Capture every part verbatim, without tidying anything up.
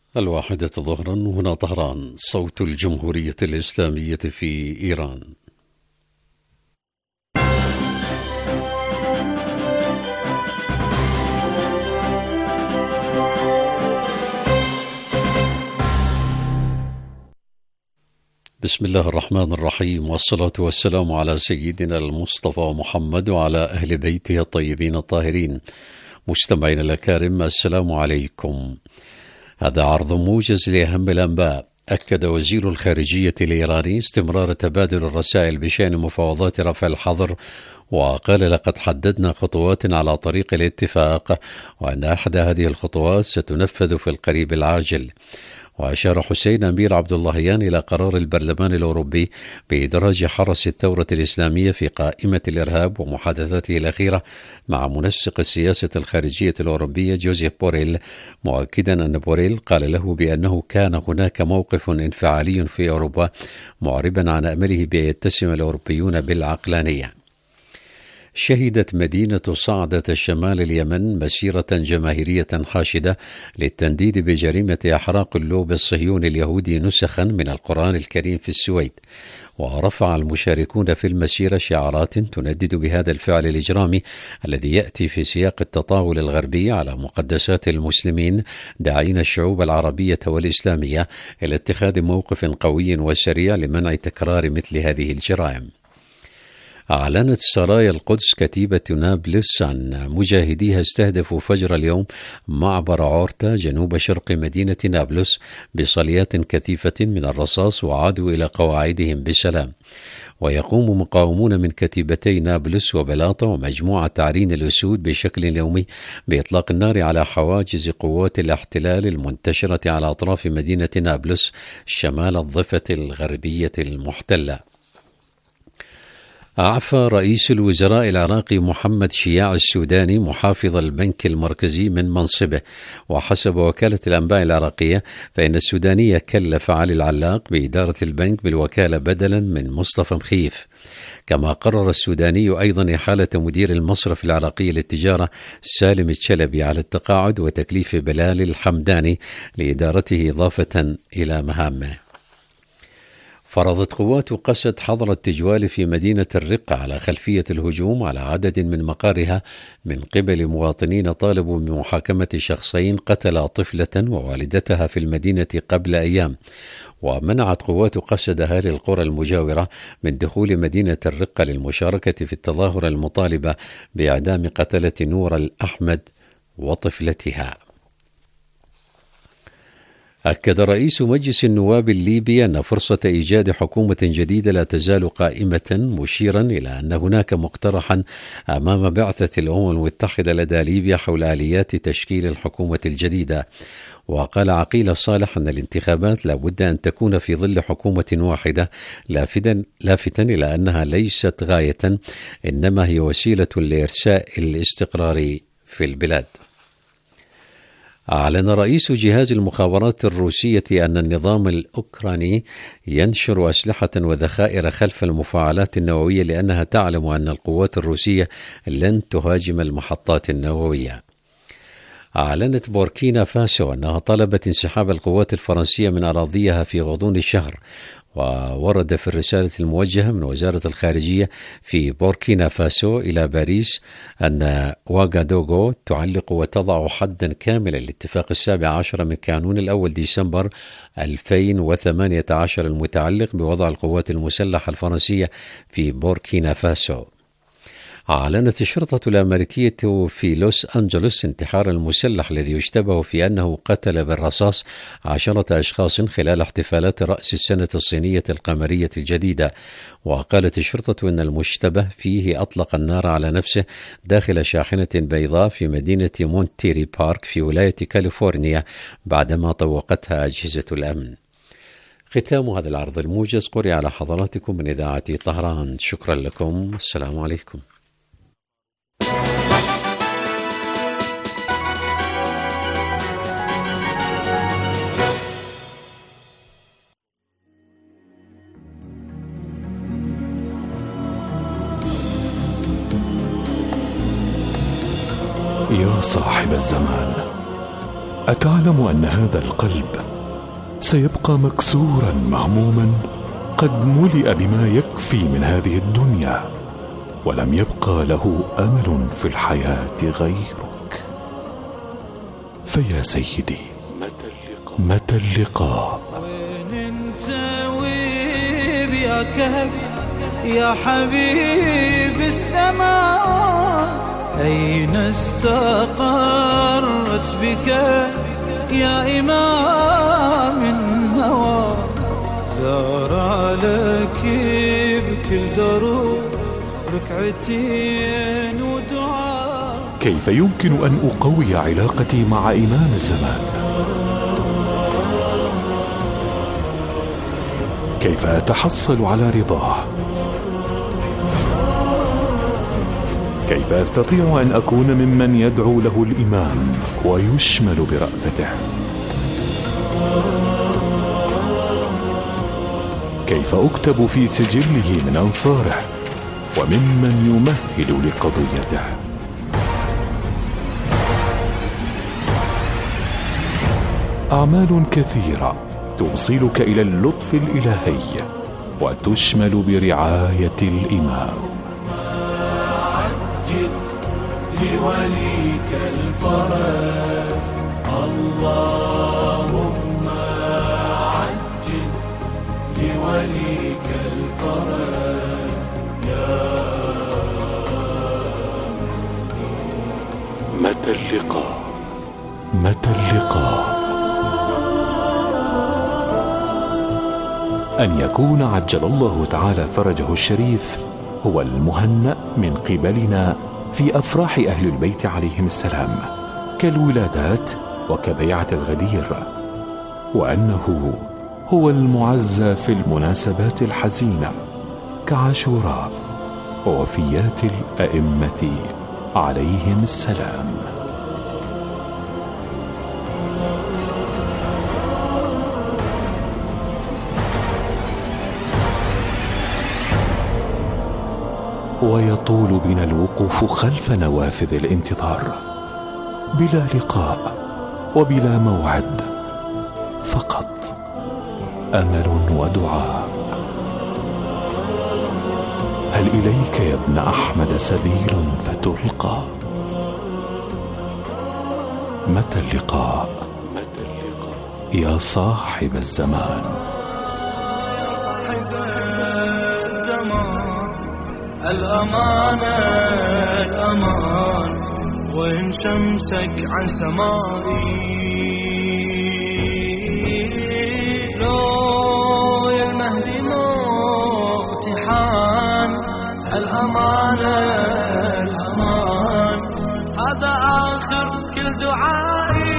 الواحدة ظهرا هنا طهران، صوت الجمهورية الإسلامية في إيران. بسم الله الرحمن الرحيم، والصلاة والسلام على سيدنا المصطفى محمد وعلى أهل بيته الطيبين الطاهرين. مستمعين الأكارم، السلام عليكم. هذا عرض موجز لأهم الأنباء. أكد وزير الخارجية الإيراني استمرار تبادل الرسائل بشأن مفاوضات رفع الحظر، وقال: لقد حددنا خطوات على طريق الاتفاق، وأن أحد هذه الخطوات ستنفذ في القريب العاجل. وأشار حسين أمير عبد اللهيان إلى قرار البرلمان الأوروبي بإدراج حرس الثورة الإسلامية في قائمة الإرهاب ومحادثاته الأخيرة مع منسق السياسة الخارجية الأوروبية جوزيف بوريل، مؤكدا أن بوريل قال له بأنه كان هناك موقف انفعالي في أوروبا، معربا عن أمله بأن يتسم الأوروبيون بالعقلانية. شهدت مدينة صعدة شمال اليمن مسيرة جماهيرية حاشدة للتنديد بجريمة إحراق اللوب الصهيوني اليهودي نسخا من القرآن الكريم في السويد، ورفع المشاركون في المسيرة شعارات تندد بهذا الفعل الإجرامي الذي يأتي في سياق التطاول الغربي على مقدسات المسلمين، داعين الشعوب العربية والإسلامية إلى اتخاذ موقف قوي وسريع لمنع تكرار مثل هذه الجرائم. أعلنت سرايا القدس كتيبة نابلس عن مجاهديها استهدفوا فجر اليوم معبر عورتا جنوب شرق مدينة نابلس بصليات كثيفة من الرصاص، وعادوا إلى قواعدهم بسلام. ويقوم مقاومون من كتيبتي نابلس وبلاطة ومجموعة عرين الأسود بشكل يومي بإطلاق النار على حواجز قوات الاحتلال المنتشرة على أطراف مدينة نابلس شمال الضفة الغربية المحتلة. أعفى رئيس الوزراء العراقي محمد شياع السوداني محافظ البنك المركزي من منصبه، وحسب وكالة الأنباء العراقية فإن السوداني كلف علي العلاق بإدارة البنك بالوكالة بدلا من مصطفى مخيف. كما قرر السوداني أيضا إحالة مدير المصرف العراقي للتجارة سالم الشلبي على التقاعد، وتكليف بلال الحمداني لإدارته إضافة إلى مهامه. فرضت قوات قسد حظر التجوال في مدينة الرقة على خلفية الهجوم على عدد من مقارها من قبل مواطنين طالبوا بمحاكمة شخصين قتلا طفلة ووالدتها في المدينة قبل أيام. ومنعت قوات قسد أهالي القرى المجاورة من دخول مدينة الرقة للمشاركة في التظاهر المطالبة بإعدام قتلة نور الأحمد وطفلتها. أكد رئيس مجلس النواب الليبي أن فرصة إيجاد حكومة جديدة لا تزال قائمة، مشيرا إلى أن هناك مقترحا أمام بعثة الأمم المتحدة لدى ليبيا حول آليات تشكيل الحكومة الجديدة. وقال عقيل صالح أن الانتخابات لا بد أن تكون في ظل حكومة واحدة، لافتا, لافتا إلى أنها ليست غاية، إنما هي وسيلة لإرساء الاستقرار في البلاد. أعلن رئيس جهاز المخابرات الروسية أن النظام الأوكراني ينشر أسلحة وذخائر خلف المفاعلات النووية لأنها تعلم أن القوات الروسية لن تهاجم المحطات النووية. أعلنت بوركينا فاسو أنها طلبت انسحاب القوات الفرنسية من أراضيها في غضون الشهر. وورد في الرسالة الموجهة من وزارة الخارجية في بوركينا فاسو إلى باريس أن واغادوغو تعلق وتضع حدا كاملا للاتفاق السابع عشر من كانون الأول ديسمبر ألفين وثمانية عشر المتعلق بوضع القوات المسلحة الفرنسية في بوركينا فاسو. أعلنت الشرطة الأمريكية في لوس أنجلوس انتحار المسلح الذي يشتبه في أنه قتل بالرصاص عشرة أشخاص خلال احتفالات رأس السنة الصينية القمرية الجديدة. وقالت الشرطة أن المشتبه فيه أطلق النار على نفسه داخل شاحنة بيضاء في مدينة مونتيري بارك في ولاية كاليفورنيا بعدما طوقتها أجهزة الأمن. ختام هذا العرض الموجز قرئ على حضراتكم من إذاعة طهران. شكرا لكم. السلام عليكم. يا صاحب الزمان، أتعلم أن هذا القلب سيبقى مكسورا مهموما قد ملئ بما يكفي من هذه الدنيا، ولم يبقى له أمل في الحياة غيرك. فيا سيدي، متى اللقاء؟ وين انت ويب يا كهف يا حبيب السماء؟ أين استقرت بك يا إمام النوى؟ زار لك بكل دروب ركعتين ودعاء. كيف يمكن أن أقوي علاقتي مع إمام الزمان؟ كيف أتحصل على رضاه؟ كيف أستطيع أن أكون ممن يدعو له الإمام ويشمل برأفته؟ كيف أكتب في سجله من أنصاره وممن يمهد لقضيته؟ أعمال كثيرة توصلك إلى اللطف الإلهي وتشمل برعاية الإمام. عجل لوليك الفرج، اللهم عجل لوليك الفرج يا متى اللقاء؟ متى اللقاء؟ أن يكون عجل الله تعالى فرجه الشريف هو المهنأ من قبلنا في أفراح أهل البيت عليهم السلام كالولادات وكبيعة الغدير، وأنه هو المعزى في المناسبات الحزينة كعاشوراء ووفيات الأئمة عليهم السلام. ويطول بنا الوقوف خلف نوافذ الانتظار بلا لقاء وبلا موعد، فقط أمل ودعاء. هل إليك يا ابن أحمد سبيل فتلقى؟ متى اللقاء يا صاحب الزمان؟ الأمان الأمان وإن شمسك عن سمائي، لو يا المهدي موتحان. الأمان الأمان هذا آخر كل دعائي.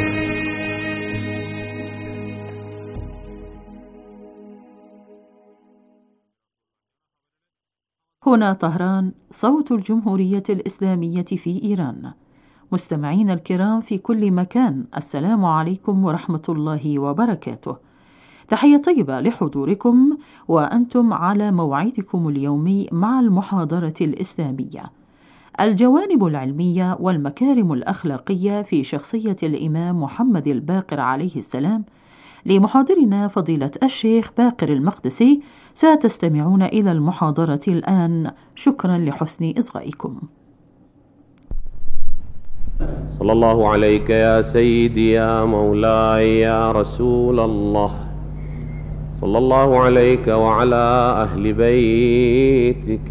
هنا طهران، صوت الجمهورية الإسلامية في إيران. مستمعين الكرام في كل مكان، السلام عليكم ورحمة الله وبركاته. تحية طيبة لحضوركم وأنتم على موعدكم اليومي مع المحاضرة الإسلامية. الجوانب العلمية والمكارم الأخلاقية في شخصية الإمام محمد الباقر عليه السلام لمحاضرنا فضيلة الشيخ باقر المقدسي. ستستمعون إلى المحاضرة الآن. شكرا لحسن إصغائكم. صلى الله عليك يا سيدي يا مولاي يا رسول الله، صلى الله عليك وعلى أهل بيتك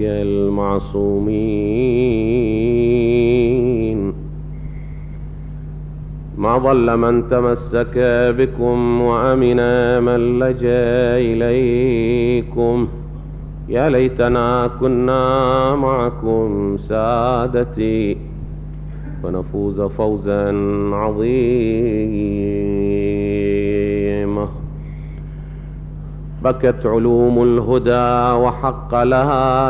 المعصومين. ما ضل من تمسك بكم وأمن من لجأ إليكم. يا ليتنا كنا معكم سادتي فنفوز فوزا عظيما. بكت علوم الهدى وحق لها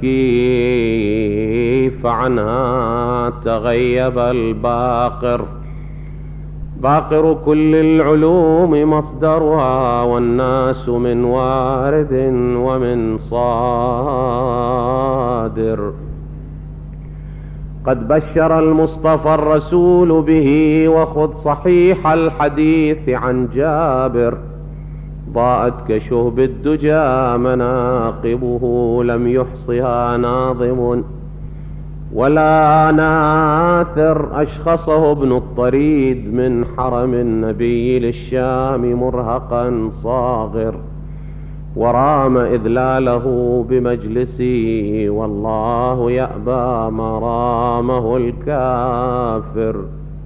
تبكي، فعنها تغيب الباقر. باقر كل العلوم مصدرها، والناس من وارد ومن صادر. قد بشر المصطفى الرسول به، وخذ صحيح الحديث عن جابر. ضاءت كشهب الدجى مناقبه، لم يحصها ناظم ولا ناثر. أشخصه ابن الطريد من حرم النبي للشام مرهقا صاغر، ورام إذلاله بمجلسي، والله يأبى ما رامه الكافر.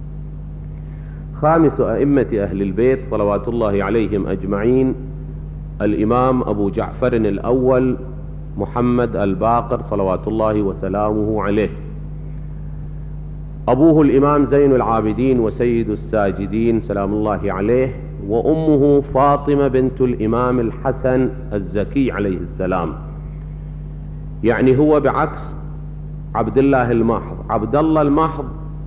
خامس أئمة أهل البيت صلوات الله عليهم أجمعين الإمام أبو جعفر الأول محمد الباقر صلوات الله وسلامه عليه. أبوه الإمام زين العابدين وسيد الساجدين سلام الله عليه، وأمه فاطمة بنت الإمام الحسن الزكي عليه السلام. يعني هو بعكس عبد الله المحض. عبد الله المحض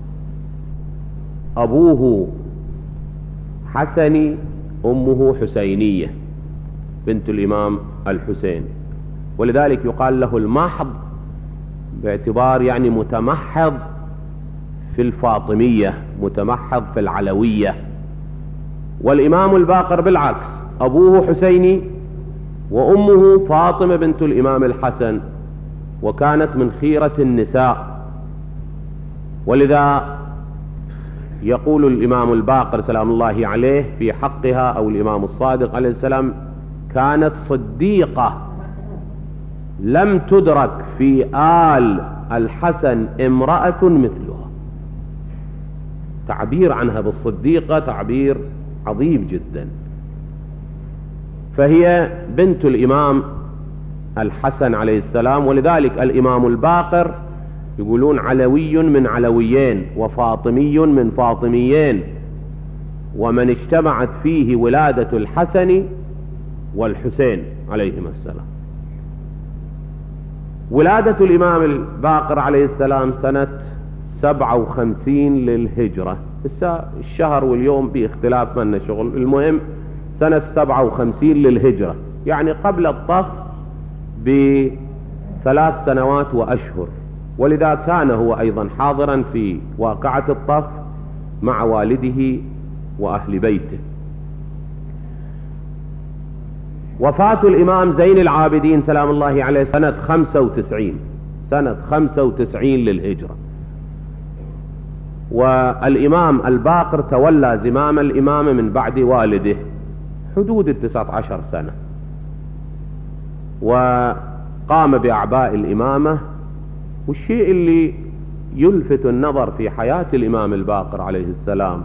أبوه حسني، أمه حسينية بنت الإمام الحسين، ولذلك يقال له المحض باعتبار يعني متمحض في الفاطمية، متمحض في العلوية. والإمام الباقر بالعكس، أبوه حسيني وأمه فاطمة بنت الإمام الحسن، وكانت من خيرة النساء. ولذا يقول الإمام الباقر سلام الله عليه في حقها، أو الإمام الصادق عليه السلام، كانت صديقة لم تدرك في آل الحسن امرأة مثلها. تعبير عنها بالصديقة تعبير عظيم جدا. فهي بنت الإمام الحسن عليه السلام، ولذلك الإمام الباقر يقولون علوي من علويين وفاطمي من فاطميين، ومن اجتمعت فيه ولادة الحسن والحسين عليهما السلام. ولادة الإمام الباقر عليه السلام سنة سبعة وخمسين للهجرة، الشهر واليوم باختلاف من شغل، المهم سنة سبعة وخمسين للهجرة، يعني قبل الطف بثلاث سنوات وأشهر. ولذا كان هو أيضا حاضرا في واقعة الطف مع والده وأهل بيته. وفاة الإمام زين العابدين سلام الله عليه سنة خمسة وتسعين، سنة خمسة وتسعين للهجرة. والإمام الباقر تولى زمام الإمامة من بعد والده حدود التسعة عشر سنة، وقام بأعباء الإمامة. والشيء اللي يلفت النظر في حياة الإمام الباقر عليه السلام،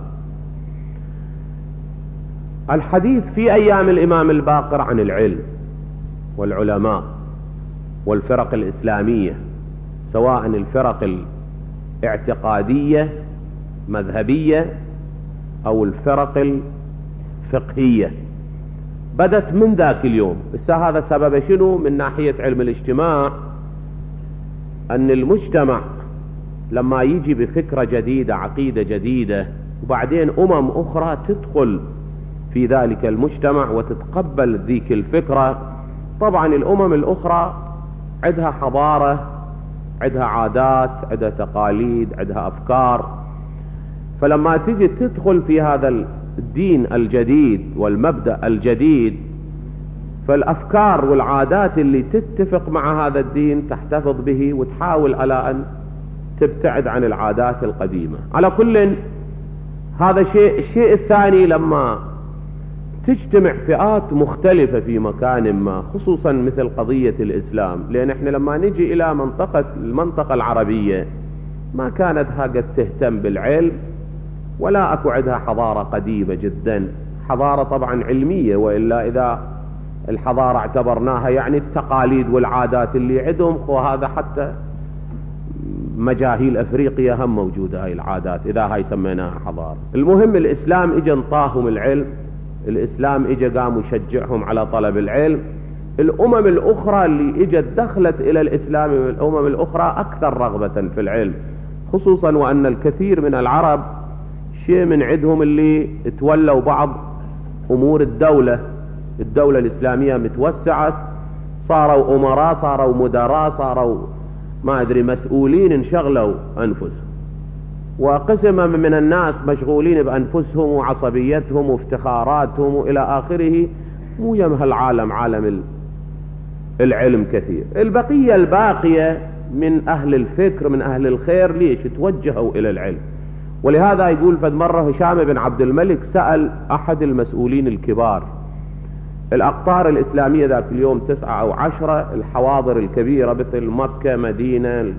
الحديث في أيام الإمام الباقر عن العلم والعلماء والفرق الإسلامية، سواء الفرق الاعتقادية مذهبية أو الفرق الفقهية، بدت من ذاك اليوم. بس هذا سبب شنو؟ من ناحية علم الاجتماع، أن المجتمع لما يجي بفكرة جديدة، عقيدة جديدة، وبعدين أمم أخرى تدخل في ذلك المجتمع وتتقبل ذيك الفكرة، طبعا الأمم الأخرى عندها حضارة، عندها عادات، عندها تقاليد، عندها أفكار. فلما تجي تدخل في هذا الدين الجديد والمبدأ الجديد، فالأفكار والعادات اللي تتفق مع هذا الدين تحتفظ به وتحاول على أن تبتعد عن العادات القديمة. على كل هذا شيء. الشيء الثاني، لما تجتمع فئات مختلفة في مكان ما، خصوصا مثل قضية الإسلام، لأن احنا لما نجي إلى منطقة المنطقة العربية ما كانت قد تهتم بالعلم، ولا أكو عندها حضارة قديمة جدا، حضارة طبعا علمية، وإلا إذا الحضارة اعتبرناها يعني التقاليد والعادات اللي عندهم، خو هذا حتى مجاهيل أفريقيا هم موجودة هاي العادات، إذا هاي سميناها حضارة. المهم الإسلام إجا انطاهم العلم، الإسلام إجا قام يشجعهم على طلب العلم. الأمم الأخرى اللي إجت دخلت إلى الإسلام من الأمم الأخرى أكثر رغبة في العلم، خصوصا وأن الكثير من العرب شيء من عندهم اللي تولوا بعض أمور الدولة، الدولة الإسلامية متوسعت، صاروا أمراء، صاروا مدراء، صاروا ما أدري مسؤولين انشغلوا أنفسهم، وقسم من الناس مشغولين بأنفسهم وعصبيتهم وافتخاراتهم وإلى آخره. مو يمها العالم عالم العلم كثير. البقية الباقية من أهل الفكر من أهل الخير ليش توجهوا إلى العلم. ولهذا يقول فد مرة هشام بن عبد الملك سأل أحد المسؤولين الكبار، الأقطار الإسلامية ذاك اليوم تسعة أو عشرة، الحواضر الكبيرة مثل مكة، مدينة،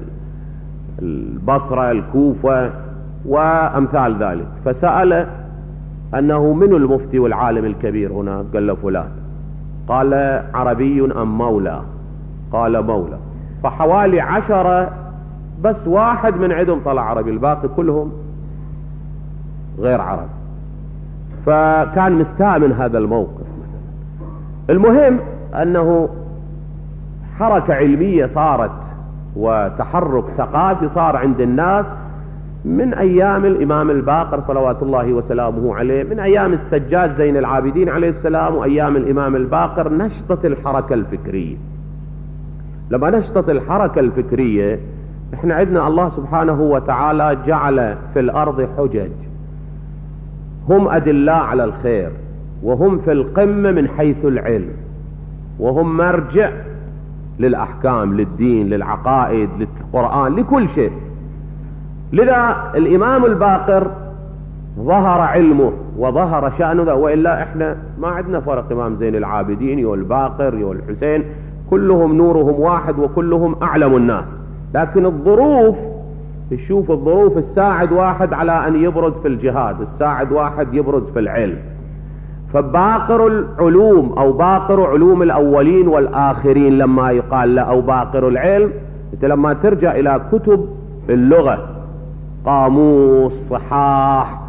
البصرة، الكوفة وأمثال ذلك، فسأل أنه من المفتي والعالم الكبير هنا؟ قال له فلان. قال عربي أم مولى؟ قال مولى. فحوالي عشرة بس واحد من عندهم طلع عربي، الباقي كلهم غير عرب. فكان مستاء من هذا الموقف. المهم أنه حركة علمية صارت وتحرك ثقافي صار عند الناس من أيام الإمام الباقر صلوات الله وسلامه عليه، من أيام السجاد زين العابدين عليه السلام وأيام الإمام الباقر نشطت الحركة الفكرية. لما نشطت الحركة الفكرية احنا عندنا الله سبحانه وتعالى جعل في الأرض حجج، هم أدلاء على الخير، وهم في القمة من حيث العلم، وهم مرجع للأحكام، للدين، للعقائد، للقرآن، لكل شيء. لذا الإمام الباقر ظهر علمه وظهر شأنه، وإلا احنا ما عندنا فرق. إمام زين العابدين يو الباقر يو الحسين كلهم نورهم واحد وكلهم أعلم الناس، لكن الظروف تشوف الظروف الساعد واحد على أن يبرز في الجهاد، الساعد واحد يبرز في العلم. فباقر العلوم أو باقر علوم الأولين والآخرين لما يقال له أو باقر العلم، أنت لما ترجع إلى كتب اللغة، قاموس، صحاح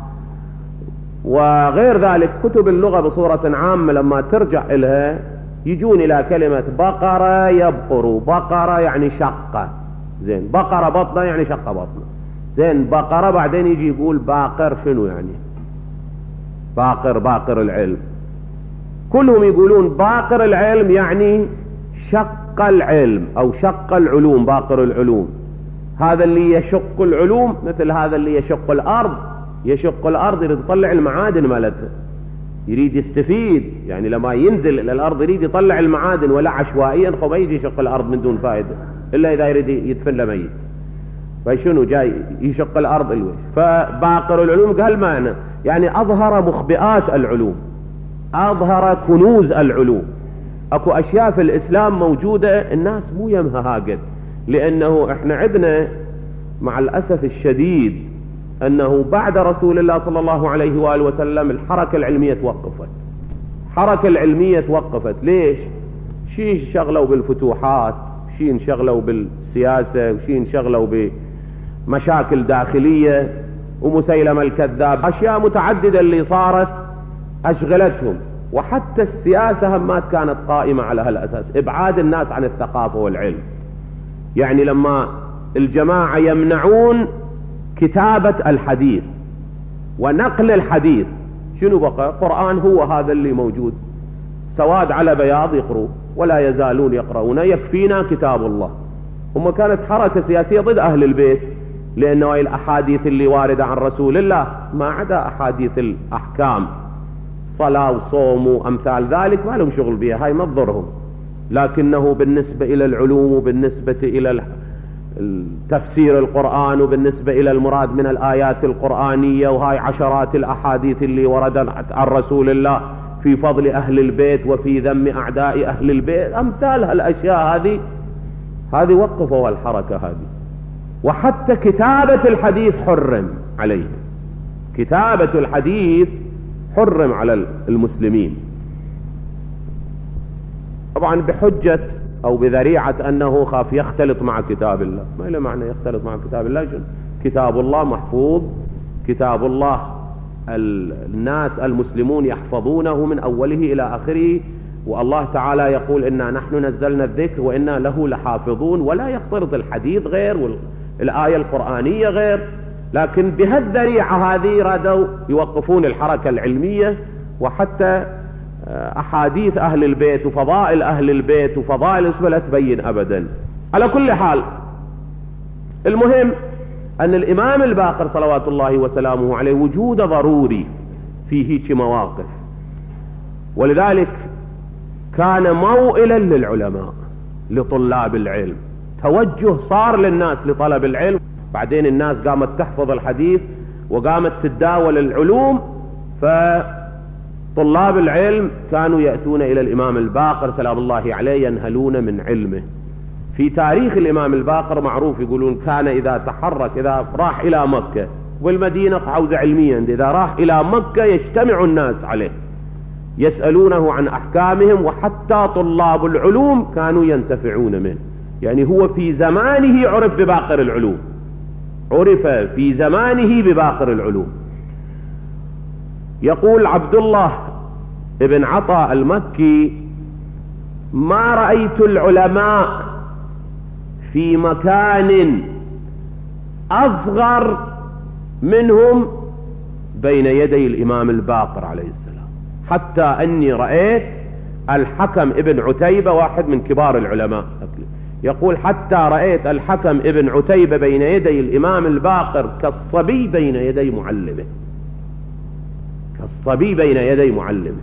وغير ذلك كتب اللغة بصورة عامة، لما ترجع إلها يجون إلى كلمة بقرة يبقر، بقرة يعني شقة، زين، بقرة بطنة يعني شقة بطنة، زين، بقرة بعدين يجي يقول باقر شنو يعني؟ باقر باقر العلم. كلهم يقولون باقر العلم يعني شق العلم أو شق العلوم، باقر العلوم. هذا اللي يشق العلوم مثل هذا اللي يشق الأرض، يشق الأرض يريد يطلع المعادن مالتها، يريد يستفيد، يعني لما ينزل إلى الأرض يريد يطلع المعادن، ولا عشوائيا خو ما يجي يشق الأرض من دون فائدة إلا إذا يريد يدفن له ميت. فشنو جاي يشق الأرض الوش؟ فباقر العلوم قال معنى يعني أظهر مخبئات العلوم، أظهر كنوز العلوم. أكو أشياء في الإسلام موجودة الناس مو يمها هاقد، لأنه إحنا عندنا مع الأسف الشديد أنه بعد رسول الله صلى الله عليه وآله وسلم الحركة العلمية توقفت. حركة العلمية توقفت ليش؟ شي انشغلوا بالفتوحات، شي انشغلوا بالسياسة، وشي انشغلوا بمشاكل داخلية، ومسيلمة الكذاب، أشياء متعددة اللي صارت أشغلتهم. وحتى السياسة همات كانت قائمة على هالأساس، إبعاد الناس عن الثقافة والعلم. يعني لما الجماعة يمنعون كتابة الحديث ونقل الحديث، شنو بقى؟ القرآن هو هذا اللي موجود سواد على بياض يقروا ولا يزالون يقرؤون، يكفينا كتاب الله. هم كانت حركة سياسية ضد أهل البيت، لأنه الأحاديث اللي واردة عن رسول الله ما عدا أحاديث الأحكام، صلاة وصوم وأمثال ذلك ما لهم شغل بها، هاي ما تضرهم. لكنه بالنسبة إلى العلوم وبالنسبة إلى تفسير القرآن وبالنسبة إلى المراد من الآيات القرآنية، وهاي عشرات الأحاديث اللي وردت عن رسول الله في فضل أهل البيت وفي ذم أعداء أهل البيت، أمثال هالأشياء هذه هذه وقفوا الحركة هذه. وحتى كتابة الحديث حرم عليهم، كتابة الحديث حرم على المسلمين، طبعا بحجة أو بذريعة أنه خاف يختلط مع كتاب الله. ما له معنى يختلط مع كتاب الله؟ كتاب الله محفوظ، كتاب الله الناس المسلمون يحفظونه من أوله إلى آخره، والله تعالى يقول إنا نحن نزلنا الذكر وإنا له لحافظون، ولا يختلط الحديث غير والآية القرآنية غير. لكن بهالذريعة هذه رادوا يوقفون الحركة العلمية، وحتى أحاديث أهل البيت وفضائل أهل البيت وفضائل اسمه لا تبين أبدا. على كل حال المهم أن الإمام الباقر صلوات الله وسلامه عليه وجوده ضروري في هيك مواقف، ولذلك كان موئلا للعلماء لطلاب العلم، توجه صار للناس لطلب العلم. بعدين الناس قامت تحفظ الحديث وقامت تتداول العلوم، فطلاب العلم كانوا يأتون إلى الإمام الباقر سلام الله عليه ينهلون من علمه. في تاريخ الإمام الباقر معروف يقولون كان إذا تحرك، إذا راح إلى مكة والمدينة حوزة علمية، إذا راح إلى مكة يجتمع الناس عليه يسألونه عن أحكامهم، وحتى طلاب العلوم كانوا ينتفعون منه. يعني هو في زمانه عرف بباقر العلوم، عرف في زمانه بباقر العلوم. يقول عبد الله ابن عطاء المكي: ما رأيت العلماء في مكان أصغر منهم بين يدي الإمام الباقر عليه السلام، حتى أني رأيت الحكم ابن عتيبة واحد من كبار العلماء، يقول حتى رأيت الحكم ابن عتيبة بين يدي الإمام الباقر كالصبي بين يدي معلمه، كالصبي بين يدي معلمه.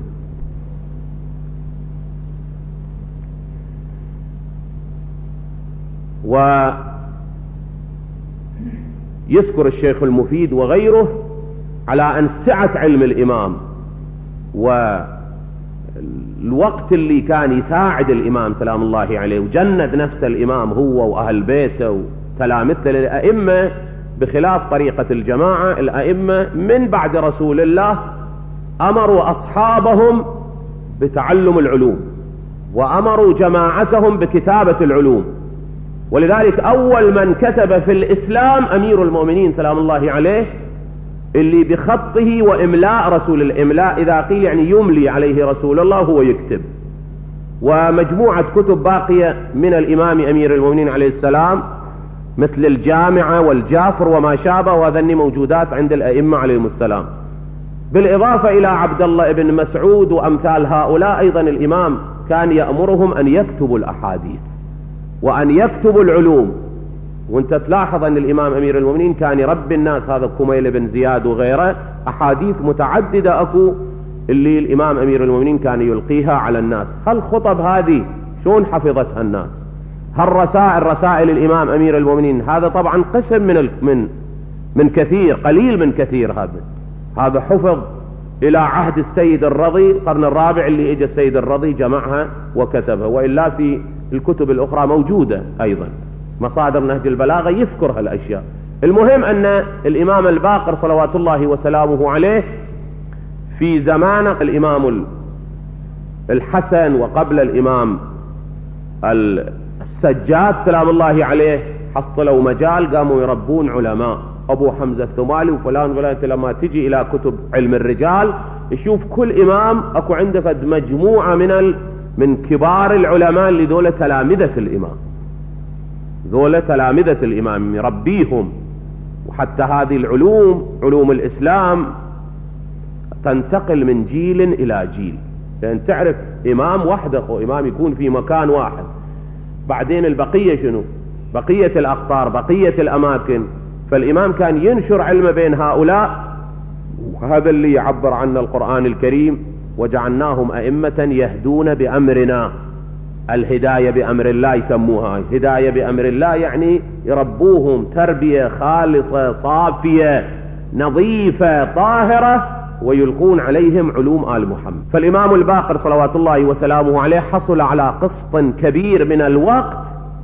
ويذكر الشيخ المفيد وغيره على أن سعة علم الإمام والوقت اللي كان يساعد الإمام سلام الله عليه وجند نفس الإمام هو وأهل بيته وتلامذته للأئمة، بخلاف طريقة الجماعة. الأئمة من بعد رسول الله أمروا أصحابهم بتعلم العلوم وأمروا جماعتهم بكتابة العلوم، ولذلك أول من كتب في الإسلام أمير المؤمنين سلام الله عليه، اللي بخطه وإملاء رسول الإملاء، إذا قيل يعني يملي عليه رسول الله هو يكتب. ومجموعة كتب باقية من الإمام أمير المؤمنين عليه السلام مثل الجامعة والجافر وما شابه، وهذني موجودات عند الأئمة عليهم السلام، بالإضافة إلى عبد الله بن مسعود وأمثال هؤلاء. أيضا الإمام كان يأمرهم أن يكتبوا الأحاديث وأن يكتبوا العلوم. وانت تلاحظ أن الإمام أمير المؤمنين كان يربي الناس، هذا كميل بن زياد وغيره، أحاديث متعددة أكو اللي الإمام أمير المؤمنين كان يلقيها على الناس. هالخطب هذه شون حفظتها الناس؟ هالرسائل رسائل الإمام أمير المؤمنين، هذا طبعا قسم من من من كثير، قليل من كثير. هذا هذا حفظ إلى عهد السيد الرضي القرن الرابع، اللي إجا السيد الرضي جمعها وكتبها، وإلا في الكتب الأخرى موجودة أيضا، مصادر نهج البلاغة يذكر هالأشياء. المهم أن الإمام الباقر صلوات الله وسلامه عليه في زمان الإمام الحسن وقبل الإمام السجاد سلام الله عليه حصلوا مجال، قاموا يربون علماء، أبو حمزة الثمالي وفلان وفلان. لما تجي إلى كتب علم الرجال يشوف كل إمام أكو عنده فد مجموعة من ال من كبار العلماء اللي دولة تلامذة الإمام، ذولة تلامذة الإمام يربيهم. وحتى هذه العلوم علوم الإسلام تنتقل من جيل إلى جيل، لأن تعرف إمام وحده أو إمام يكون في مكان واحد، بعدين البقية شنو؟ بقية الأقطار، بقية الأماكن. فالإمام كان ينشر علم بين هؤلاء، وهذا اللي يعبر عنه القرآن الكريم: وجعلناهم أئمة يهدون بأمرنا. الهداية بأمر الله يسموها هداية بأمر الله، يعني يربوهم تربية خالصة صافية نظيفة طاهرة، ويلقون عليهم علوم آل محمد. فالإمام الباقر صلوات الله وسلامه عليه حصل على قسط كبير من الوقت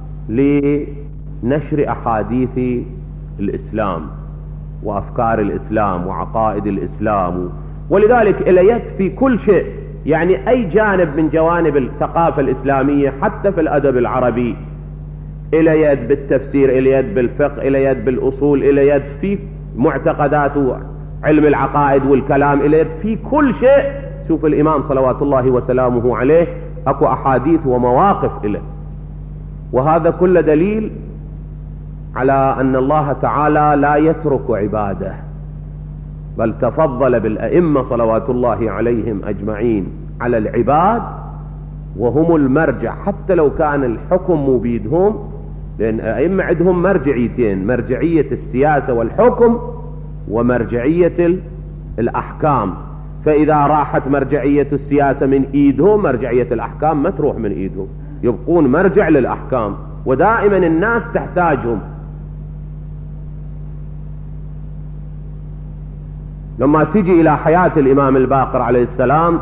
لنشر أحاديث الإسلام وأفكار الإسلام وعقائد الإسلام، ولذلك إلى يد في كل شيء، يعني أي جانب من جوانب الثقافة الإسلامية حتى في الأدب العربي، إلى يد بالتفسير، إلى يد بالفقه، إلى يد بالأصول، إلى يد في معتقدات علم العقائد والكلام، إلى يد في كل شيء. شوف الإمام صلوات الله وسلامه عليه أكو أحاديث ومواقف إليه، وهذا كله دليل على أن الله تعالى لا يترك عباده، بل تفضل بالأئمة صلوات الله عليهم أجمعين على العباد، وهم المرجع. حتى لو كان الحكم مو بيدهم، لأن الأئمة عندهم مرجعيتين: مرجعية السياسة والحكم ومرجعية الأحكام. فإذا راحت مرجعية السياسة من إيدهم، مرجعية الأحكام ما تروح من إيدهم، يبقون مرجع للأحكام، ودائما الناس تحتاجهم. لما تجي إلى حياة الإمام الباقر عليه السلام،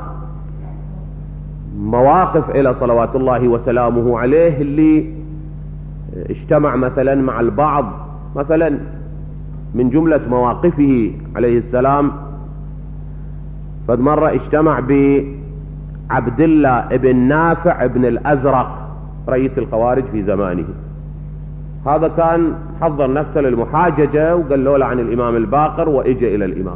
مواقف إلى صلوات الله وسلامه عليه اللي اجتمع مثلا مع البعض. مثلا من جملة مواقفه عليه السلام، فد مرة اجتمع بعبد الله ابن نافع ابن الأزرق رئيس الخوارج في زمانه. هذا كان حضر نفسه للمحاججة وقال له عن الإمام الباقر، وإجى إلى الإمام.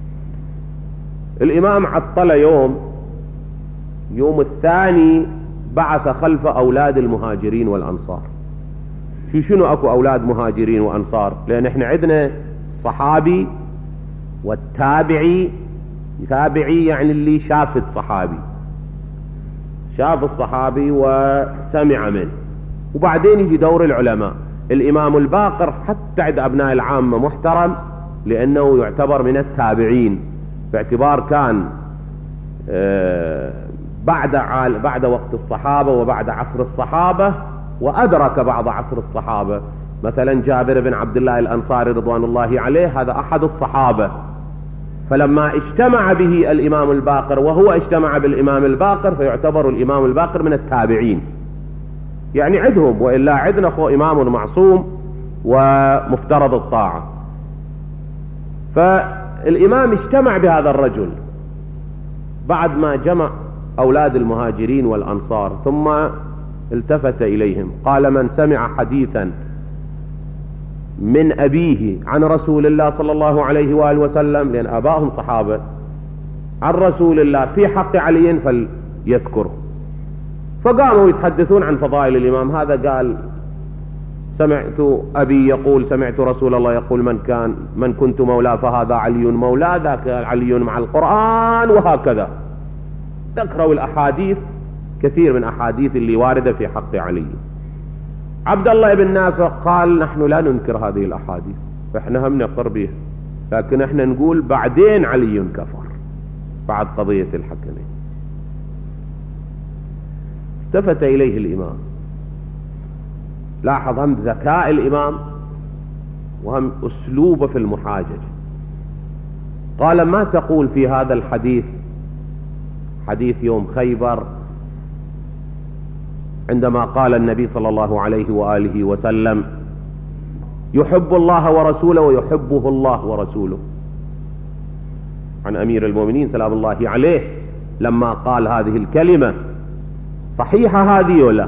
الإمام عطل يوم يوم الثاني بعث خلف أولاد المهاجرين والأنصار. شو شنو أكو أولاد مهاجرين وأنصار؟ لأن إحنا عندنا الصحابي والتابعي. تابعي يعني اللي شافت صحابي، شاف الصحابي وسمع منه، وبعدين يجي دور العلماء. الإمام الباقر حتى عند أبناء العامة محترم، لأنه يعتبر من التابعين، باعتبار كان بعد بعد وقت الصحابة وبعد عصر الصحابة، وأدرك بعض عصر الصحابة. مثلا جابر بن عبد الله الأنصاري رضوان الله عليه، هذا أحد الصحابة. فلما اجتمع به الإمام الباقر وهو اجتمع بالإمام الباقر، فيعتبر الإمام الباقر من التابعين، يعني عندهم. وإلا عندنا خو إمام معصوم ومفترض الطاعة. فالإمام اجتمع بهذا الرجل بعد ما جمع أولاد المهاجرين والأنصار، ثم التفت إليهم قال: من سمع حديثا من أبيه عن رسول الله صلى الله عليه وآله وسلم، لأن آباهم صحابة، عن رسول الله في حق علي فليذكره. فقاموا يتحدثون عن فضائل الإمام. هذا قال: سمعت أبي يقول سمعت رسول الله يقول: من كان من كنت مولاه فهذا علي مولاه، ذاك علي مع القرآن، وهكذا. ذكروا الأحاديث، كثير من أحاديث اللي واردة في حق علي. عبد الله بن نافع قال: نحن لا ننكر هذه الأحاديث، فإحنا هم نقر بها، لكن إحنا نقول بعدين علي كفر بعد قضية الحكمين. التفت إليه الإمام، لاحظ هم ذكاء الإمام وهم أسلوبه في المحاججة. قال: ما تقول في هذا الحديث، حديث يوم خيبر، عندما قال النبي صلى الله عليه وآله وسلم: يحب الله ورسوله ويحبه الله ورسوله، عن أمير المؤمنين سلام الله عليه لما قال هذه الكلمة، صحيحة هذه ولا؟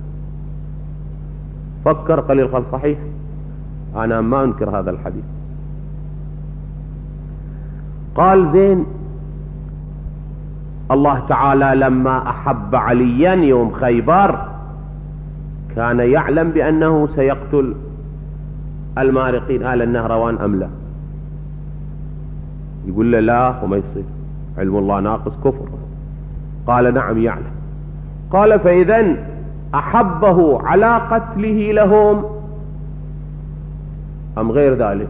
فكر قليل قال: صحيح، أنا ما أنكر هذا الحديث. قال: زين، الله تعالى لما أحب عليا يوم خيبر كان يعلم بأنه سيقتل المارقين آل النهروان أم لا؟ يقول له: لا، وما يصير، علم الله ناقص كفر. قال: نعم يعلم. قال: فإذن أحبه على قتله لهم أم غير ذلك؟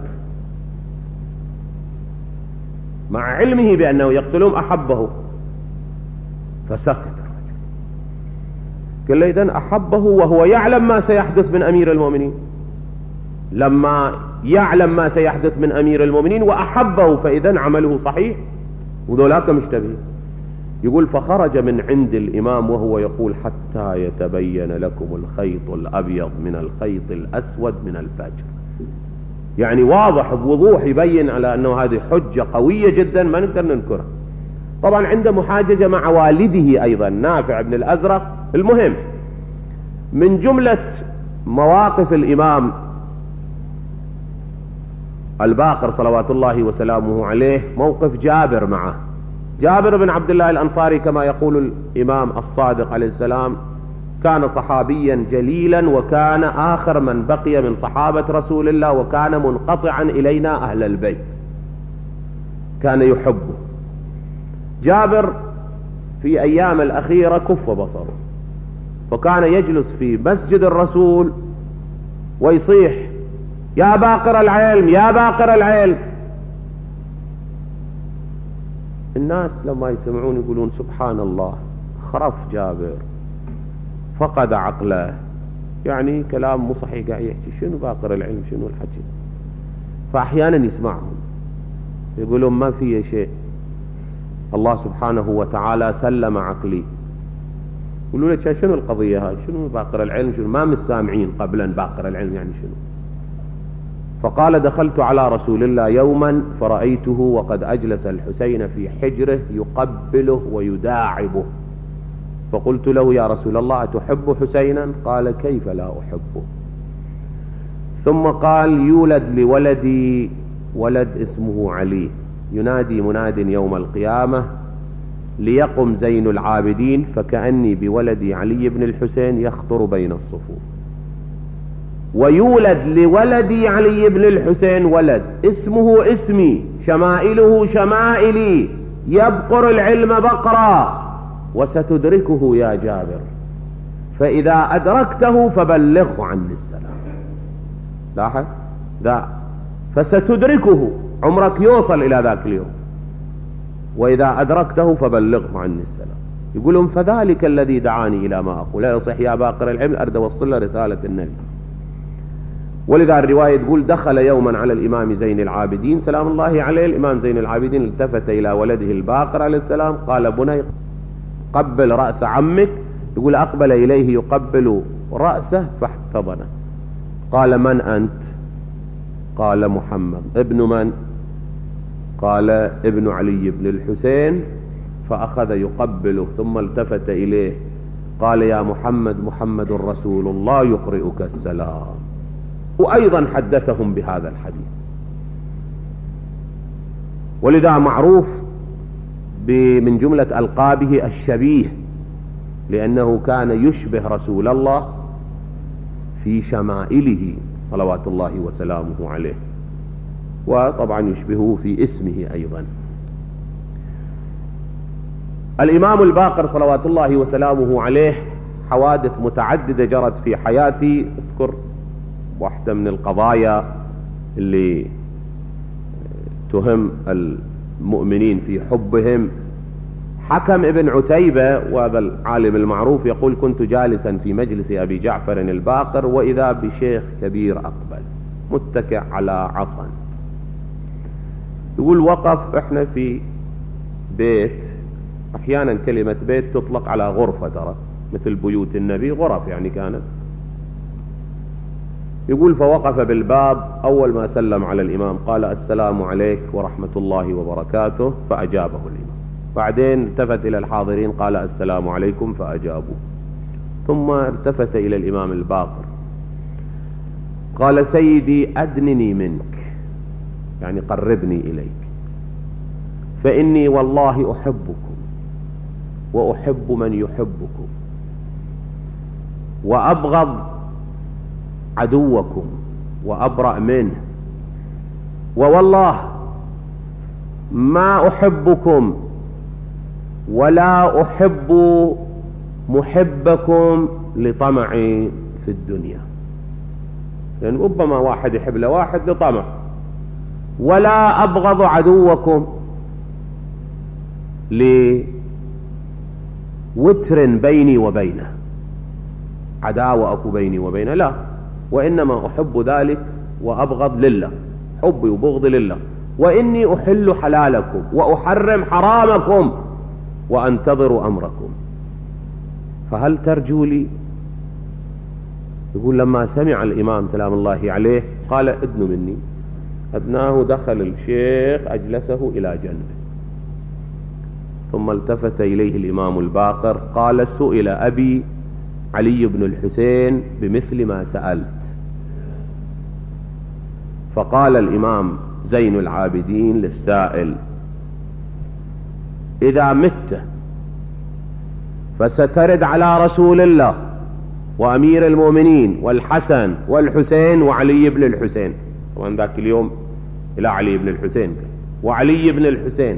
مع علمه بأنه يقتلهم أحبه. فسكت الرجل. قال له: إذن أحبه وهو يعلم ما سيحدث من أمير المؤمنين. لما يعلم ما سيحدث من أمير المؤمنين وأحبه، فإذن عمله صحيح، وذولاك مشتبهين. يقول: فخرج من عند الإمام وهو يقول: حتى يتبين لكم الخيط الأبيض من الخيط الأسود من الفجر. يعني واضح بوضوح، يبين على أنه هذه حجة قوية جدا ما نقدر ننكرها. طبعا عنده محاججة مع والده أيضا نافع بن الأزرق. المهم، من جملة مواقف الإمام الباقر صلوات الله وسلامه عليه موقف جابر معه. جابر بن عبد الله الأنصاري كما يقول الإمام الصادق عليه السلام كان صحابيا جليلا، وكان آخر من بقي من صحابة رسول الله، وكان منقطعا إلينا أهل البيت، كان يحبه. جابر في أيام الأخيرة كف بصره، فكان يجلس في مسجد الرسول ويصيح يا باقر العلم يا باقر العلم. الناس لما يسمعون يقولون سبحان الله، خرف جابر، فقد عقله، يعني كلام مو صحيح قاعد يحكي، شنو باقر العلم شنو الحكي. فأحيانا يسمعهم يقولون ما في شيء، الله سبحانه وتعالى سلم عقلي. يقولون لك شنو القضية هاي، شنو باقر العلم شنو، ما مسامعين قبلا باقر العلم يعني شنو. فقال دخلت على رسول الله يوما فرأيته وقد أجلس الحسين في حجره يقبله ويداعبه، فقلت له يا رسول الله أتحب حسينا؟ قال كيف لا أحبه. ثم قال يولد لولدي ولد اسمه علي، ينادي مناد يوم القيامة ليقم زين العابدين فكأني بولدي علي بن الحسين يخطر بين الصفوف. ويولد لولدي علي بن الحسين ولد اسمه اسمي شمائله شمائلي يبقر العلم بقرا وستدركه يا جابر، فإذا أدركته فبلغه عني السلام. لاحظ ذا، فستدركه، عمرك يوصل إلى ذاك اليوم، وإذا أدركته فبلغه عني السلام. يقولون فذلك الذي دعاني إلى ما أقول، لا يصح يا باقر العلم، أرد أوصل له رسالة النبي. ولذا الرواية تقول دخل يوما على الإمام زين العابدين سلام الله عليه، الإمام زين العابدين التفت إلى ولده الباقر عليه السلام قال بني قبل رأس عمك. يقول أقبل إليه يقبل رأسه فاحتضنه. قال من أنت؟ قال محمد. ابن من؟ قال ابن علي بن الحسين. فأخذ يقبله ثم التفت إليه قال يا محمد محمد رسول الله يقرئك السلام. وأيضا حدثهم بهذا الحديث. ولذا معروف من جملة ألقابه الشبيه، لأنه كان يشبه رسول الله في شمائله صلوات الله وسلامه عليه، وطبعا يشبهه في اسمه أيضا. الإمام الباقر صلوات الله وسلامه عليه حوادث متعددة جرت في حياتي. اذكر واحدة من القضايا اللي تهم المؤمنين في حبهم. حكم ابن عتيبة وهذا العالم المعروف يقول كنت جالسا في مجلس أبي جعفر الباقر وإذا بشيخ كبير أقبل متكئ على عصا. يقول وقف، احنا في بيت، احيانا كلمة بيت تطلق على غرفة ترى مثل بيوت النبي غرف يعني كانت. يقول فوقف بالباب، أول ما سلم على الإمام قال السلام عليك ورحمة الله وبركاته فأجابه الإمام. بعدين التفت إلى الحاضرين قال السلام عليكم فأجابوا. ثم التفت إلى الإمام الباقر قال سيدي أدنني منك، يعني قربني إليك، فإني والله أحبكم وأحب من يحبكم وأبغض عدوكم وأبرأ منه، ووالله ما أحبكم ولا أحب محبكم لطمعي في الدنيا. لأن يعني ربما واحد يحب لواحد لطمع. ولا أبغض عدوكم لوتر بيني وبينه، عداوة أكو بيني وبينه، لا، وإنما أحب ذلك وأبغض لله، حبي وبغضي لله. وإني أحل حلالكم وأحرم حرامكم وأنتظر أمركم، فهل ترجو لي؟ يقول لما سمع الإمام سلام الله عليه قال ادن مني. أدناه، دخل الشيخ أجلسه إلى جنبه، ثم التفت إليه الإمام الباقر قال سئل أبي علي بن الحسين بمثل ما سألت. فقال الإمام زين العابدين للسائل إذا مت فسترد على رسول الله وأمير المؤمنين والحسن والحسين وعلي بن الحسين. طبعا ذاك اليوم إلى علي بن الحسين وعلي بن الحسين،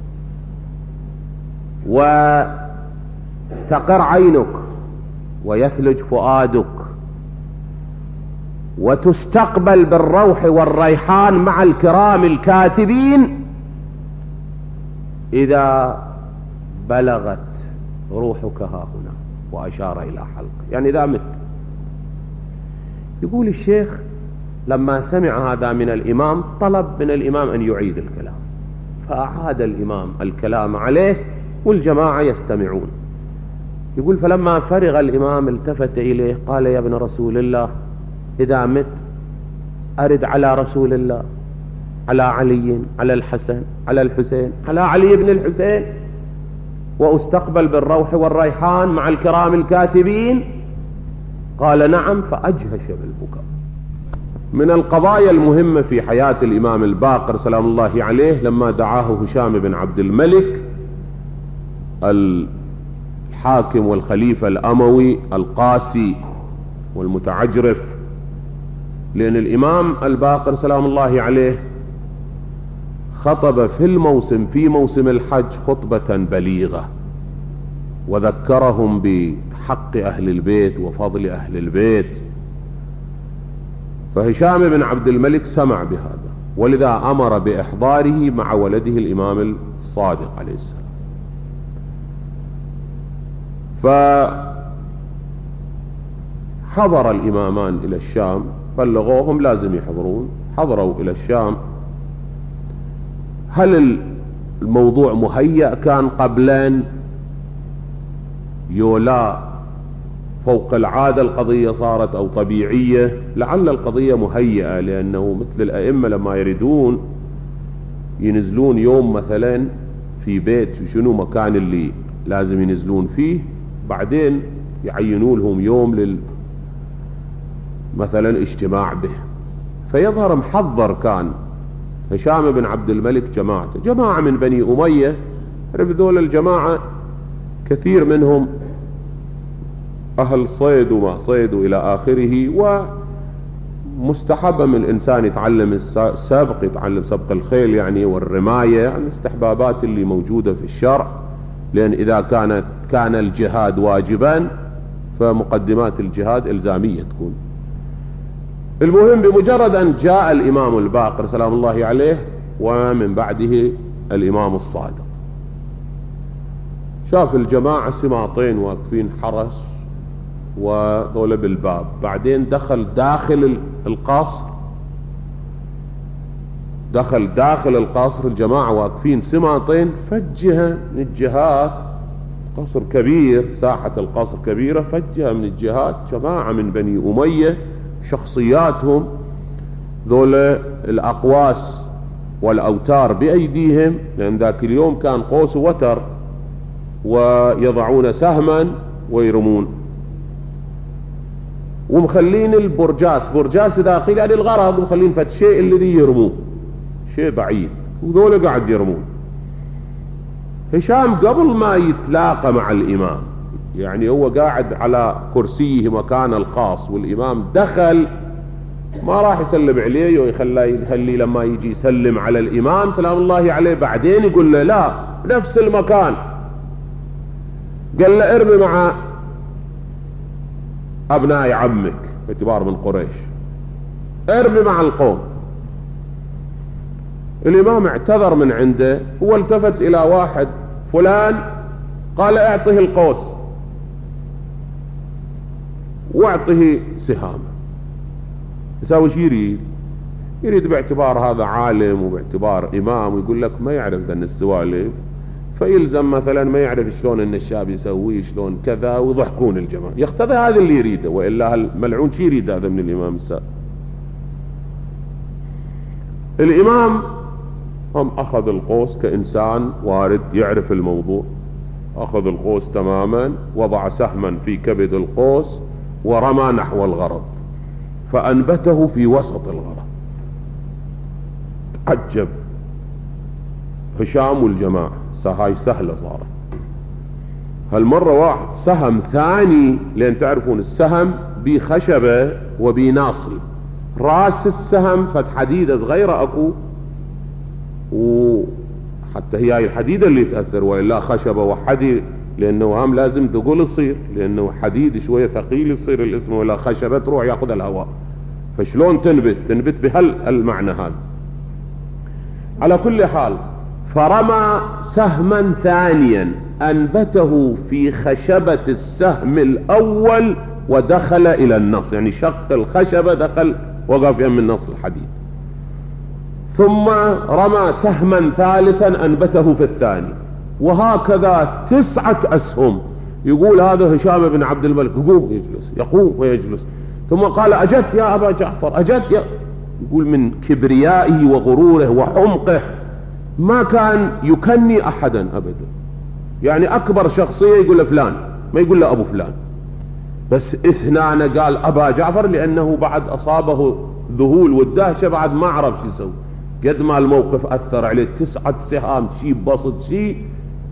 وتقر عينك ويثلج فؤادك وتستقبل بالروح والريحان مع الكرام الكاتبين إذا بلغت روحك ها هنا، وأشار إلى حلق، يعني إذا مت. يقول الشيخ لما سمع هذا من الإمام طلب من الإمام أن يعيد الكلام، فأعاد الإمام الكلام عليه والجماعة يستمعون. يقول فلما فرغ الإمام التفت إليه قال يا ابن رسول الله إذا مت أرد على رسول الله، على علي، على الحسن، على الحسين، على علي بن الحسين، وأستقبل بالروح والريحان مع الكرام الكاتبين. قال نعم، فأجهش بالبكاء. من القضايا المهمة في حياة الإمام الباقر سلام الله عليه لما دعاه هشام بن عبد الملك الحاكم والخليفة الأموي القاسي والمتعجرف، لأن الإمام الباقر سلام الله عليه خطب في الموسم في موسم الحج خطبة بليغة، وذكرهم بحق أهل البيت وفضل أهل البيت. فهشام بن عبد الملك سمع بهذا، ولذا أمر بإحضاره مع ولده الإمام الصادق عليه السلام. فحضر الإمامان إلى الشام، بلغوهم لازم يحضرون، حضروا إلى الشام. هل الموضوع مهيأ كان قبلين يولا فوق العادة القضية صارت أو طبيعية؟ لعل القضية مهيئة، لأنه مثل الأئمة لما يريدون ينزلون يوم مثلا في بيت شنو مكان اللي لازم ينزلون فيه، بعدين يعينوا لهم يوم لل مثلا اجتماع به، فيظهر محضر كان هشام بن عبد الملك جماعته، جماعة من بني أمية. عرف ذول الجماعة كثير منهم أهل صيد وما صيدوا إلى آخره، ومستحب من الإنسان يتعلم السبق، يتعلم سبق الخيل يعني والرماية، يعني استحبابات اللي موجودة في الشرع، لأن إذا كانت كان الجهاد واجبا فمقدمات الجهاد إلزامية تكون. المهم بمجرد أن جاء الإمام الباقر سلام الله عليه ومن بعده الإمام الصادق، شاف الجماعة سماطين واقفين حرس وذول بالباب، بعدين دخل داخل القصر، دخل داخل القصر الجماعة واقفين سماطين، فجها من الجهات، قصر كبير، ساحة القصر كبيرة، فجها من الجهات جماعة من بني أمية شخصياتهم، ذول الأقواس والأوتار بأيديهم، لأن ذاك اليوم كان قوس وتر، ويضعون سهما ويرمون، ومخلين البرجاس، برجاس إذا قيل يعني الغرض، ومخلين فت شيء الذي يرموه شيء بعيد، وذول قاعد يرمون. هشام قبل ما يتلاقى مع الإمام، يعني هو قاعد على كرسيه مكانه الخاص، والإمام دخل، ما راح يسلم عليه ويخليه يخليه لما يجي يسلم على الإمام سلام الله عليه بعدين يقول له لا نفس المكان. قال له ارمي مع أبناء عمك باعتبار من قريش، ارمي مع القوم. الإمام اعتذر من عنده، هو التفت إلى واحد فلان قال اعطه القوس واعطه سهام. يساوي شي يريد؟ يريد باعتبار هذا عالم وباعتبار إمام، ويقول لك ما يعرف ذن السوالف، فيلزم مثلا ما يعرف شلون ان الشاب يسوي شلون كذا، ويضحكون الجماعة. يختفي هذا اللي يريده، وإلا الملعون شي يريد هذا من الإمام السابق. الإمام هم أخذ القوس كإنسان وارد يعرف الموضوع، أخذ القوس تماما، وضع سهما في كبد القوس ورمى نحو الغرض، فأنبته في وسط الغرض. تعجب هشام والجماعة، هاي سهلة صارت. هالمرة واحد سهم ثاني، لأن تعرفون السهم بي خشبة وبي ناصل، راس السهم فت حديدة صغيرة أكو، وحتى هي هاي الحديدة اللي تأثر، وإلا خشبة وحديد، لأنه هم لازم ثقل يصير، لأنه حديد شوية ثقيل يصير الاسم، ولا خشبة تروح يأخذ الهواء. فشلون تنبت؟ تنبت بهالمعنى هذا. على كل حال، فرمى سهما ثانيا أنبته في خشبة السهم الأول ودخل إلى النص، يعني شق الخشبة دخل وقف يم النص الحديد. ثم رمى سهما ثالثا أنبته في الثاني، وهكذا تسعة أسهم. يقول هذا هشام بن عبد الملك يقوم يجلس، يقوم ويجلس. ثم قال أجدت يا أبا جعفر، أجدت يا، يقول من كبريائه وغروره وحمقه ما كان يكني أحدا أبدا، يعني أكبر شخصية يقول له فلان، ما يقول له أبو فلان، بس اثنان قال أبا جعفر لأنه بعد أصابه ذهول والدهشة، بعد ما عرف شو يسوي، قد ما الموقف أثر عليه. تسعة سهام، شيء بسط شيء.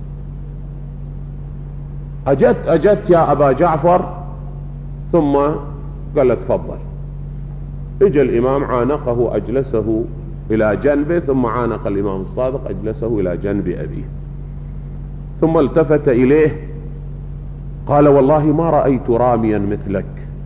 أجدت أجدت يا أبا جعفر. ثم قال له تفضل. اجى الإمام عانقه أجلسه إلى جنبه، ثم عانق الإمام الصادق أجلسه إلى جنب أبيه، ثم التفت إليه قال والله ما رأيت راميا مثلك،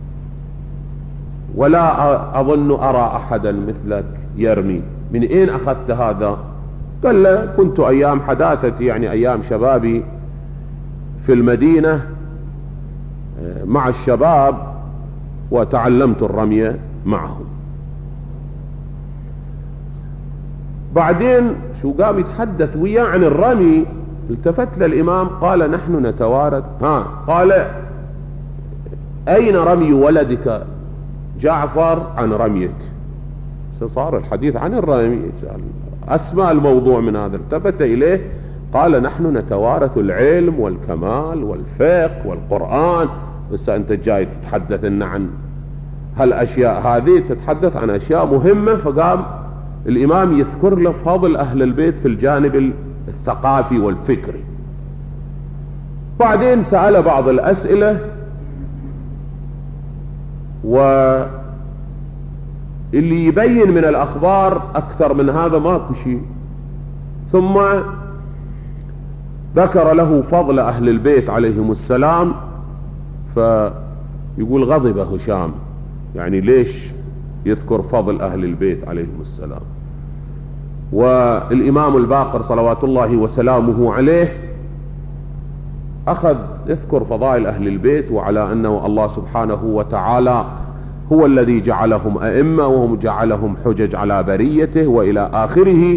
ولا أظن أرى أحدا مثلك يرمي، من أين أخذت هذا؟ قال له كنت أيام حداثتي، يعني أيام شبابي في المدينة مع الشباب، وتعلمت الرمي معهم. بعدين شو قام يتحدث وياه عن الرمي، التفت للإمام قال نحن نتوارث. ها، قال أين رمي ولدك جعفر عن رميك؟ صار الحديث عن الرمي، أسمى الموضوع من هذا. التفت إليه قال نحن نتوارث العلم والكمال والفقه والقرآن، بس أنت جاي تتحدث إن عن هالأشياء هذه، تتحدث عن أشياء مهمة. فقام الإمام يذكر له فضل أهل البيت في الجانب الثقافي والفكري. بعدين سأل بعض الأسئلة، واللي يبين من الأخبار أكثر من هذا ماكو شيء. ثم ذكر له فضل أهل البيت عليهم السلام، فيقول غضب هشام، يعني ليش يذكر فضل أهل البيت عليهم السلام؟ والإمام الباقر صلوات الله وسلامه عليه أخذ يذكر فضائل أهل البيت، وعلى أنه الله سبحانه وتعالى هو الذي جعلهم أئمة وهم جعلهم حجج على بريته وإلى آخره.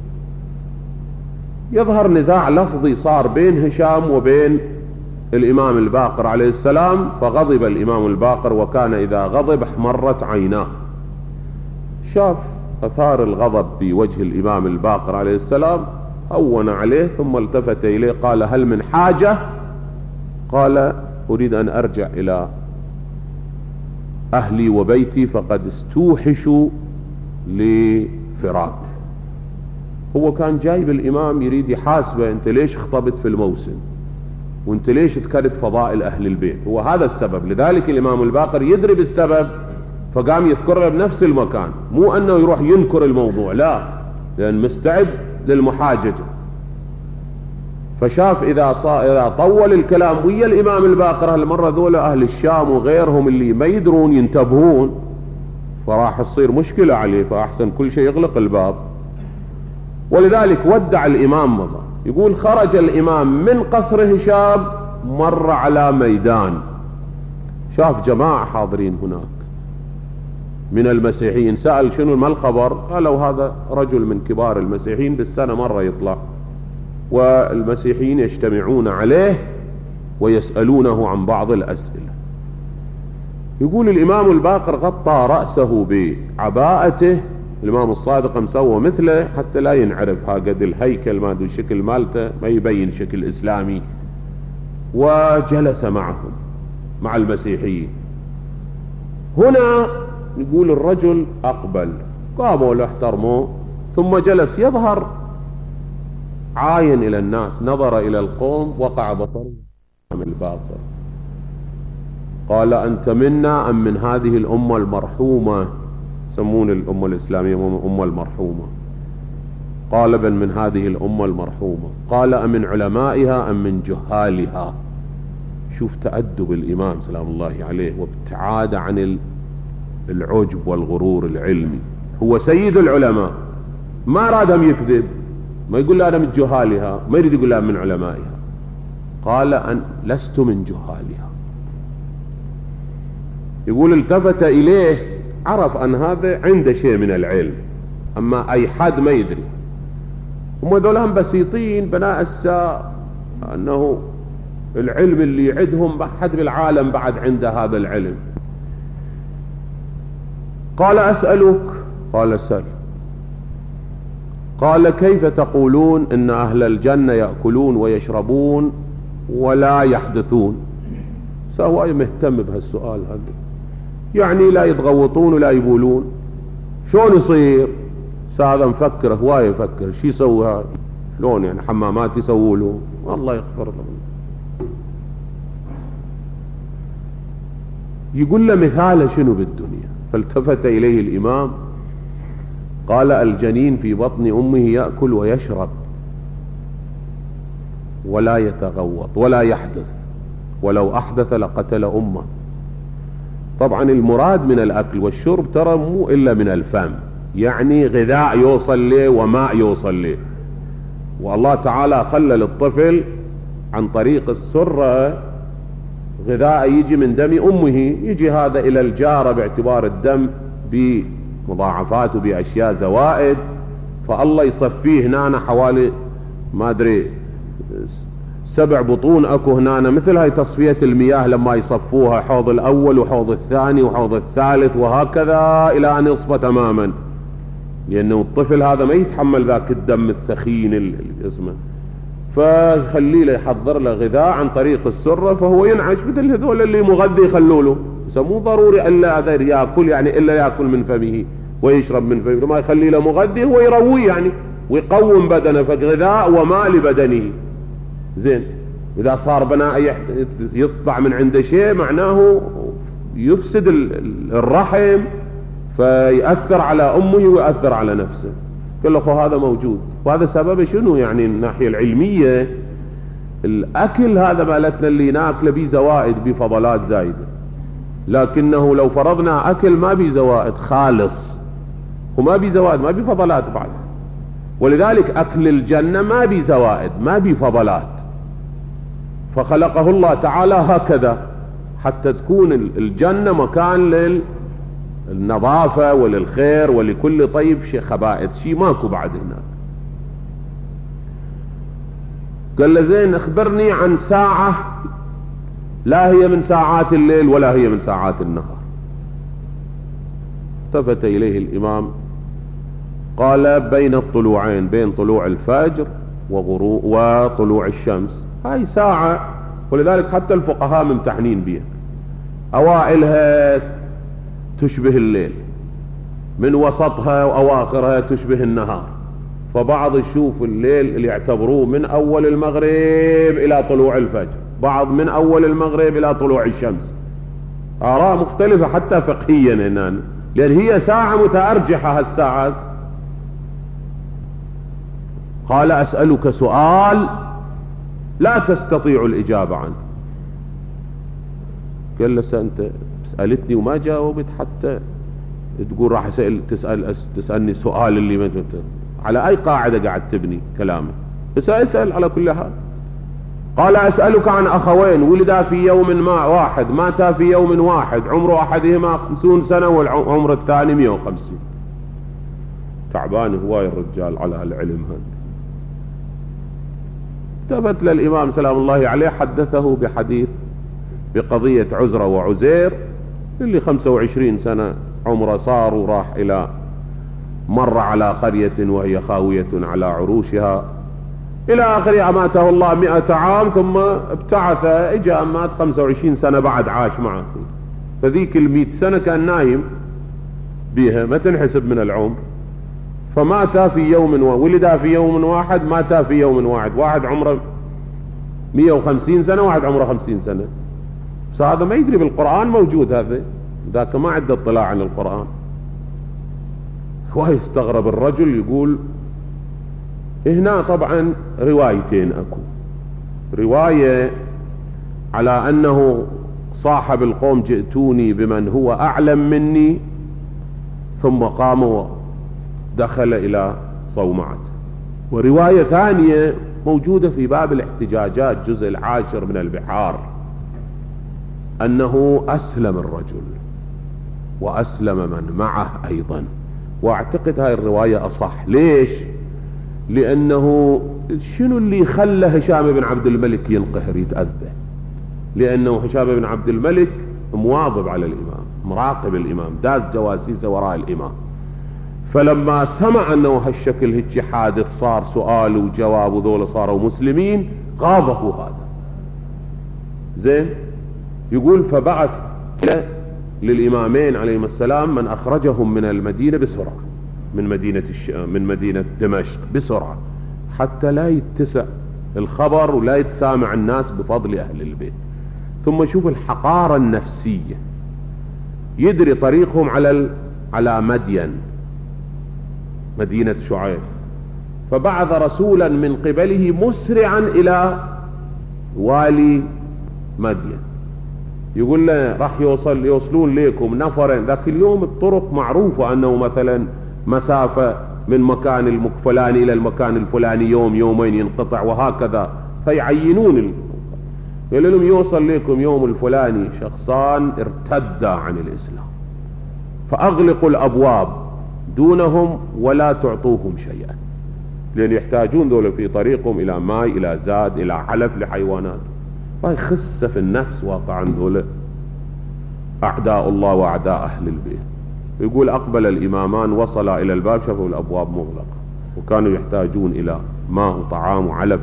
يظهر نزاع لفظي صار بين هشام وبين الإمام الباقر عليه السلام، فغضب الإمام الباقر، وكان إذا غضب احمرت عيناه. شاف أثار الغضب في وجه الإمام الباقر عليه السلام، هون عليه، ثم التفت إليه قال هل من حاجة؟ قال أريد أن أرجع إلى أهلي وبيتي فقد استوحشوا لفراق. هو كان جايب الإمام يريد يحاسبه، أنت ليش خطبت في الموسم، وانت ليش تكرت فضائل أهل البيت؟ هو هذا السبب. لذلك الإمام الباقر يدري بالسبب، فقام يذكره بنفس المكان، مو أنه يروح ينكر الموضوع، لا، لأن مستعد للمحاججة. فشاف إذا, إذا طول الكلام ويا الإمام الباقر هالمرة ذولا أهل الشام وغيرهم اللي ما يدرون ينتبهون، فراح تصير مشكلة عليه، فأحسن كل شيء يغلق الباب. ولذلك ودع الإمام مضى. يقول خرج الإمام من قصر هشام، مر على ميدان، شاف جماعة حاضرين هناك من المسيحيين، سأل شنو ما الخبر؟ قالوا هذا رجل من كبار المسيحيين بالسنة مرة يطلع، والمسيحيين يجتمعون عليه ويسألونه عن بعض الأسئلة. يقول الإمام الباقر غطى رأسه بعباءته، الإمام الصادق مسوى مثله حتى لا ينعرف، ها قد الهيكل ما دو شكل مالته ما يبين شكل إسلامي، وجلس معهم مع المسيحيين. هنا يقول الرجل أقبل، قاموا له احترموه، ثم جلس يظهر عاين إلى الناس، نظر إلى القوم، وقع بصره من الباقر. قال أنت منا أم من هذه الأمة المرحومة؟ يسمون الأمة الإسلامية أمة المرحومة. قال بل من هذه الأمة المرحومة. قال أمن علمائها أم من جهالها؟ شوف تأدب الإمام سلام الله عليه وابتعاد عن العجب والغرور العلمي. هو سيد العلماء، ما أرادهم يكذب، ما يقول لا أنا من جهالها، ما يريد يقول لا من علمائها، قال أن لست من جهالها. يقول التفت إليه، عرف أن هذا عنده شيء من العلم، أما أي حد ما يدري. هم ذولهم بسيطين بناء الساء، أنه العلم اللي يعدهم بحد بالعالم بعد عنده هذا العلم. قال أسألك، قال سل. قال كيف تقولون إن أهل الجنة يأكلون ويشربون ولا يحدثون؟ فهو مهتم بهالسؤال هذا، يعني لا يتغوطون ولا يبولون، شلون يصير؟ هذا مفكر هواية، يفكر شي يسوي هذا، شلون يعني حمامات يسووا له؟ والله يغفر له. يقول له مثاله شنو بالدنيا؟ فالتفت إليه الإمام قال الجنين في بطن أمه يأكل ويشرب ولا يتغوط ولا يحدث، ولو أحدث لقتل أمه. طبعا المراد من الأكل والشرب ترى مو إلا من الفم، يعني غذاء يوصل له وماء يوصل له. والله تعالى خلى للطفل عن طريق السرة غذاء يجي من دم أمه، يجي هذا إلى الجارة باعتبار الدم بمضاعفات وبأشياء زوائد، فالله يصفيه هنا حوالي ما أدري سبع بطون أكو هنا، مثل هاي تصفية المياه لما يصفوها، حوض الأول وحوض الثاني وحوض الثالث وهكذا إلى أن يصفى تماما، لأنه الطفل هذا ما يتحمل ذاك الدم الثخين اللي اسمه، فيخلي له يحضر له غذاء عن طريق السرة، فهو ينعش مثل هذول اللي مغذي يخلوا له. بس مو ضروري إلا هذا يأكل، يعني إلا يأكل من فمه ويشرب من فمه، ما يخلي له مغذي هو يرويه يعني ويقوم بدنه، فغذاء وماء لبدنه. زين، إذا صار بناء يطلع من عنده شيء معناه يفسد الرحم، فيأثر على أمه ويأثر على نفسه. كل أخو هذا موجود، وهذا سبب شنو يعني الناحية العلمية. الأكل هذا مالتنا اللي ناكله بيه زوائد بفضلات زايدة، لكنه لو فرضنا أكل ما بيه زوائد خالص، وما بيه زوائد ما بيه فضلات بعد، ولذلك أكل الجنة ما بيه زوائد ما بيه فضلات، فخلقه الله تعالى هكذا حتى تكون الجنة مكان للنظافة وللخير ولكل طيب، شيء خبائث شيء ماكو بعد هناك. قال له زين اخبرني عن ساعة لا هي من ساعات الليل ولا هي من ساعات النهار. التفت إليه الإمام قال بين الطلوعين، بين طلوع الفجر وغروب وطلوع الشمس، هاي ساعة، ولذلك حتى الفقهاء ممتحنين بها، أوائلها تشبه الليل، من وسطها وأواخرها تشبه النهار. فبعض يشوف الليل اللي يعتبروه من أول المغرب إلى طلوع الفجر، بعض من أول المغرب إلى طلوع الشمس، آراء مختلفة حتى فقهيا هنا، لأن هي ساعة متأرجحة هالساعات. قال أسألك سؤال لا تستطيع الإجابة عنه. قال له أنت سألتني وما جاوبت، حتى تقول راح أسأل تسأل تسألني سؤال اللي ما على أي قاعدة قاعد تبني كلامك؟ بس أسأل على كل حال. قال أسألك عن أخوين ولدا في يوم ما واحد، ماتا في يوم واحد، عمر أحدهما خمسون سنة والعمر الثاني مئة وخمسين. تعبان هواي الرجال على العلم هذا. التفت للإمام سلام الله عليه، حدثه بحديث بقضية عزرة وعزير اللي خمسة وعشرين سنة عمره صار، وراح إلى مر على قرية وهي خاوية على عروشها إلى آخر. أماته الله مئة عام ثم ابتعث، إجا أمات خمسة وعشرين سنة بعد عاش معه، فذيك المئة سنة كان نايم بها ما تنحسب من العمر. فمات في يوم وولد في يوم واحد، مات في يوم واحد، واحد عمره مئة وخمسين سنة واحد عمره خمسين سنة. بس هذا ما يدري بالقرآن موجود، هذا ذاك ما عنده اطلاع عن القرآن. هو يستغرب الرجل، يقول هنا طبعا روايتين اكو، رواية على انه صاحب القوم جئتوني بمن هو اعلم مني ثم قام ودخل إلى صومعته. ورواية ثانية موجودة في باب الاحتجاجات جزء العاشر من البحار أنه أسلم الرجل وأسلم من معه أيضا، وأعتقد هاي الرواية أصح. ليش؟ لأنه شنو اللي خلى هشام بن عبد الملك ينقهر يتأذى؟ لأنه هشام بن عبد الملك مواظب على الإمام، مراقب الإمام، داز جواسيس وراء الإمام. فلما سمع أنه هالشكل هيك حادث صار سؤال وجواب وذول صاروا مسلمين غاضه هذا. زين، يقول فبعث للإمامين عليهم السلام من أخرجهم من المدينة بسرعة، من مدينة الش... من مدينة دمشق بسرعة، حتى لا يتسع الخبر ولا يتسامع الناس بفضل أهل البيت. ثم شوف الحقارة النفسية، يدري طريقهم على ال... على مدين مدينة شعيب، فبعث رسولا من قبله مسرعا إلى والي مدين، يقول له راح يوصل يوصلون ليكم نفرين. ذاك اليوم الطرق معروفة أنه مثلا مسافة من مكان الفلاني إلى المكان الفلاني يوم يومين ينقطع وهكذا، فيعينون. يقول لهم يوصل لكم يوم الفلاني شخصان ارتدا عن الإسلام، فأغلقوا الأبواب دونهم ولا تعطوهم شيئا، لأن يحتاجون ذولا في طريقهم إلى ماء، إلى زاد، إلى علف لحيوانات. هاي خسة في النفس واقعا ذولا أعداء الله وأعداء أهل البيت. يقول أقبل الإمامان وصلا إلى الباب، شافوا الأبواب مغلقة وكانوا يحتاجون إلى ماء وطعام وعلف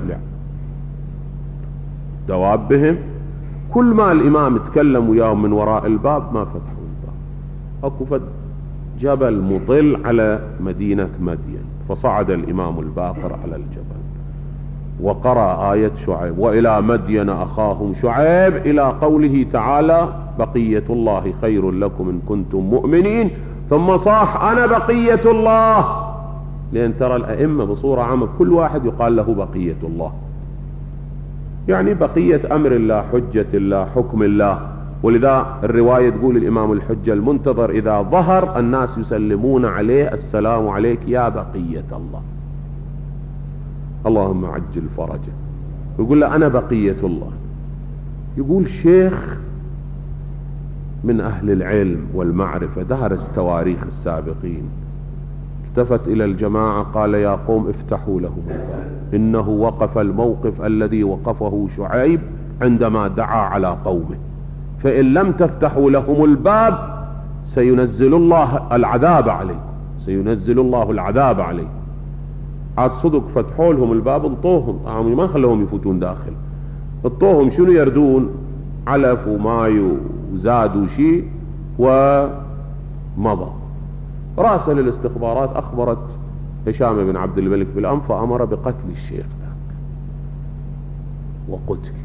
دوابهم. كل ما الإمام تكلم وياهم من وراء الباب ما فتحوا الباب. أكو فد جبل مطل على مدينة مدين، فصعد الإمام الباقر على الجبل وقرأ آية شعيب وإلى مدين أخاهم شعيب إلى قوله تعالى بقية الله خير لكم إن كنتم مؤمنين، ثم صاح أنا بقية الله، لأن ترى الأئمة بصورة عامة كل واحد يقال له بقية الله، يعني بقية أمر الله، حجة الله، حكم الله. ولذا الرواية تقول الإمام الحجة المنتظر إذا ظهر الناس يسلمون عليه السلام عليك يا بقية الله، اللهم عجل فرجه. يقول له أنا بقية الله. يقول شيخ من أهل العلم والمعرفة دارس تواريخ السابقين، التفت إلى الجماعة قال يا قوم افتحوا له الباب، إنه وقف الموقف الذي وقفه شعيب عندما دعا على قومه، فإن لم تفتحوا لهم الباب سينزل الله العذاب عليكم، سينزل الله العذاب عليكم. عاد صدق فتحوا لهم الباب انطوهم طعام، ما خلوهم يفوتون داخل، انطوهم شنو يردون؟ علف وماي وزاد وشيء ومضى. راسل الاستخبارات أخبرت هشام بن عبد الملك بالأمر، فأمر بقتل الشيخ ذاك وقتل.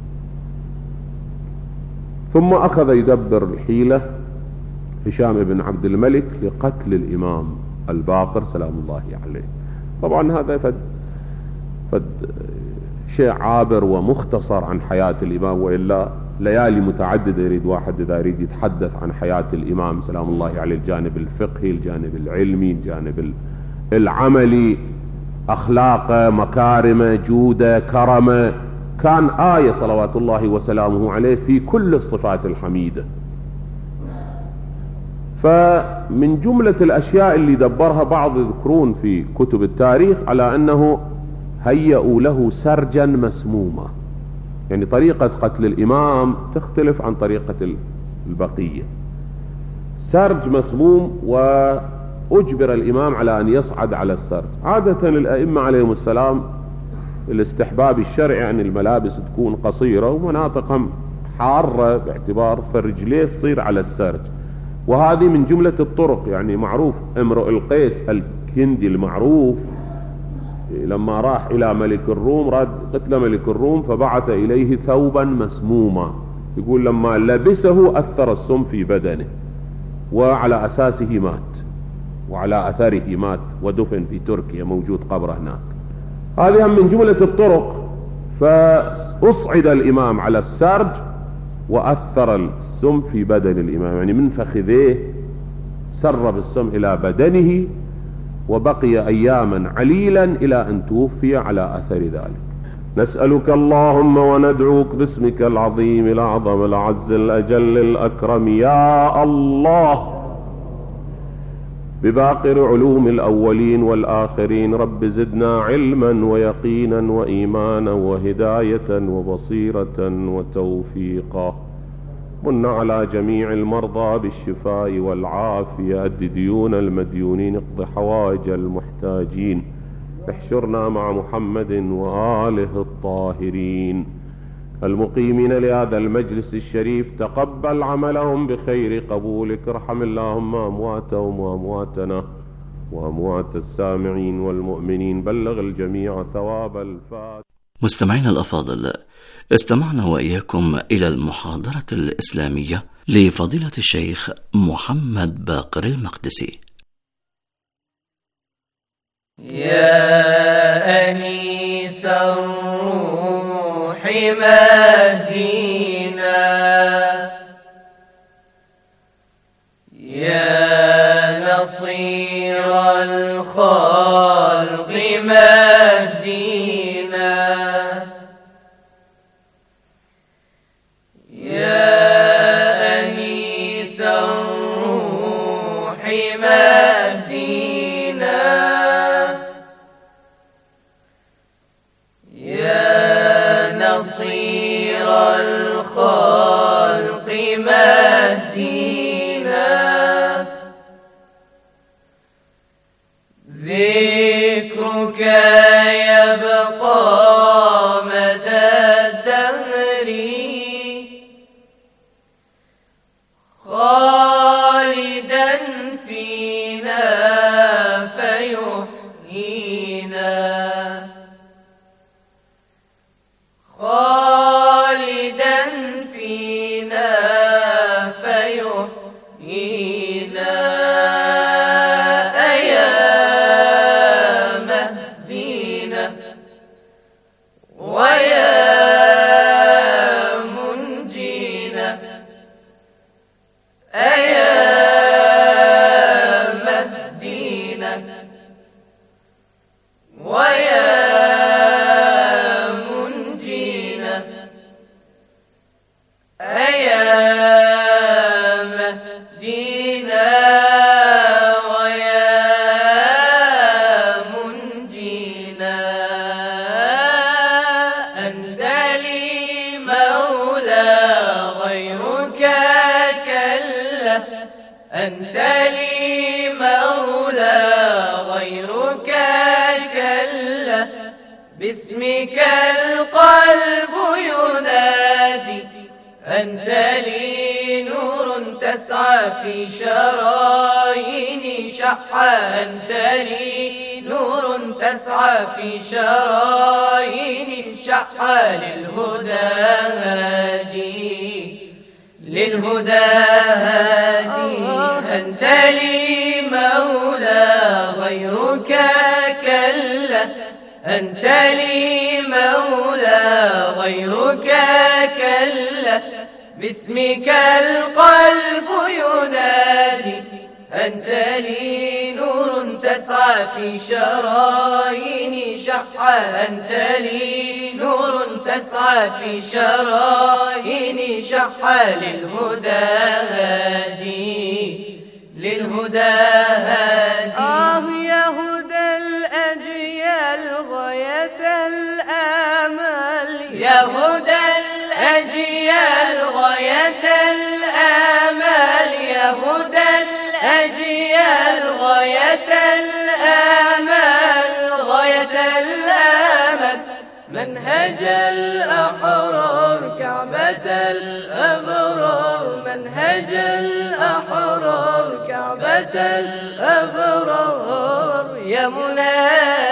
ثم أخذ يدبر الحيلة هشام بن عبد الملك لقتل الإمام الباقر سلام الله عليه. طبعا هذا فد, فد شيء عابر ومختصر عن حياة الإمام، وإلا ليالي متعددة يريد واحد إذا يريد يتحدث عن حياة الإمام سلام الله عليه، الجانب الفقهي، الجانب العلمي، الجانب العملي، أخلاقه، مكارمه، جوده، كرمه، كان آية صلوات الله وسلامه عليه في كل الصفات الحميدة. فمن جملة الأشياء اللي دبرها بعض يذكرون في كتب التاريخ على أنه هيئوا له سرجا مسموما، يعني طريقة قتل الإمام تختلف عن طريقة البقية. سرج مسموم وأجبر الإمام على أن يصعد على السرج. عادة الأئمة عليهم السلام الاستحباب الشرعي أن الملابس تكون قصيرة ومناطقهم حارة باعتبار فرجليه تصير على السرج، وهذه من جملة الطرق. يعني معروف امرؤ القيس الكندي المعروف لما راح إلى ملك الروم راد قتل ملك الروم فبعث إليه ثوبا مسموما، يقول لما لبسه أثر السم في بدنه وعلى أساسه مات، وعلى أثره مات ودفن في تركيا، موجود قبره هناك. هذه من جملة الطرق. فأصعد الإمام على السرج وأثر السم في بدن الإمام، يعني من فخذيه سرب السم إلى بدنه وبقي أياما عليلا إلى أن توفي على أثر ذلك. نسألك اللهم وندعوك باسمك العظيم الأعظم الأعز الأجل الأكرم يا الله بباقر علوم الأولين والآخرين، رب زدنا علما ويقينا وإيمانا وهداية وبصيرة وتوفيقا. من على جميع المرضى بالشفاء والعافية، أد ديون المديونين، اقض حوائج المحتاجين، احشرنا مع محمد وآله الطاهرين المقيمين لهذا المجلس الشريف. تقبل عملهم بخير قبولك، ارحم اللهم أمواتهم وأمواتنا وأموات السامعين والمؤمنين، بلغ الجميع ثواب الفاتحة. مستمعينا الأفاضل، استمعنا وإياكم إلى المحاضرة الإسلامية لفضيلة الشيخ محمد باقر المقدسي. يا أنيس الروح مهدينا، يا نصير الخلق مهدينا، يا أنيس الروح مهدينا، نصير الخلق مهدينا، ذكرك يبقى مدى الدهر، خالدا فينا فيحيينا، خالدا فينا فيحيينا، أيا مهدينا ويا منجينا، أيا مهدينا ويا أنت لي مولى غيرك كلا، باسمك القلب ينادي، أنت لي نور تسعى في شراييني شحا، أنت لي نور تسعى في شراييني شحا، للهدى هادي للهدى هادي، أنت لي مولى غيرك كلا، أنت لي مولى غيرك كلا، باسمك القلب ينادي، أنت لي نور تسعى في شراييني شحا، أنت لي نور تسعى في شراييني شحا، للهدى هادي للهدى هادي. آه يا هدى الأجيال غاية الآمال، يا هدى الأجيال غاية الآمال، يا هدى الأجيال غاية الآمال، غاية الآمال، منهج الأحرار كعبة الأبرار، منهج الأحرار كعبة الأبرار، يا منى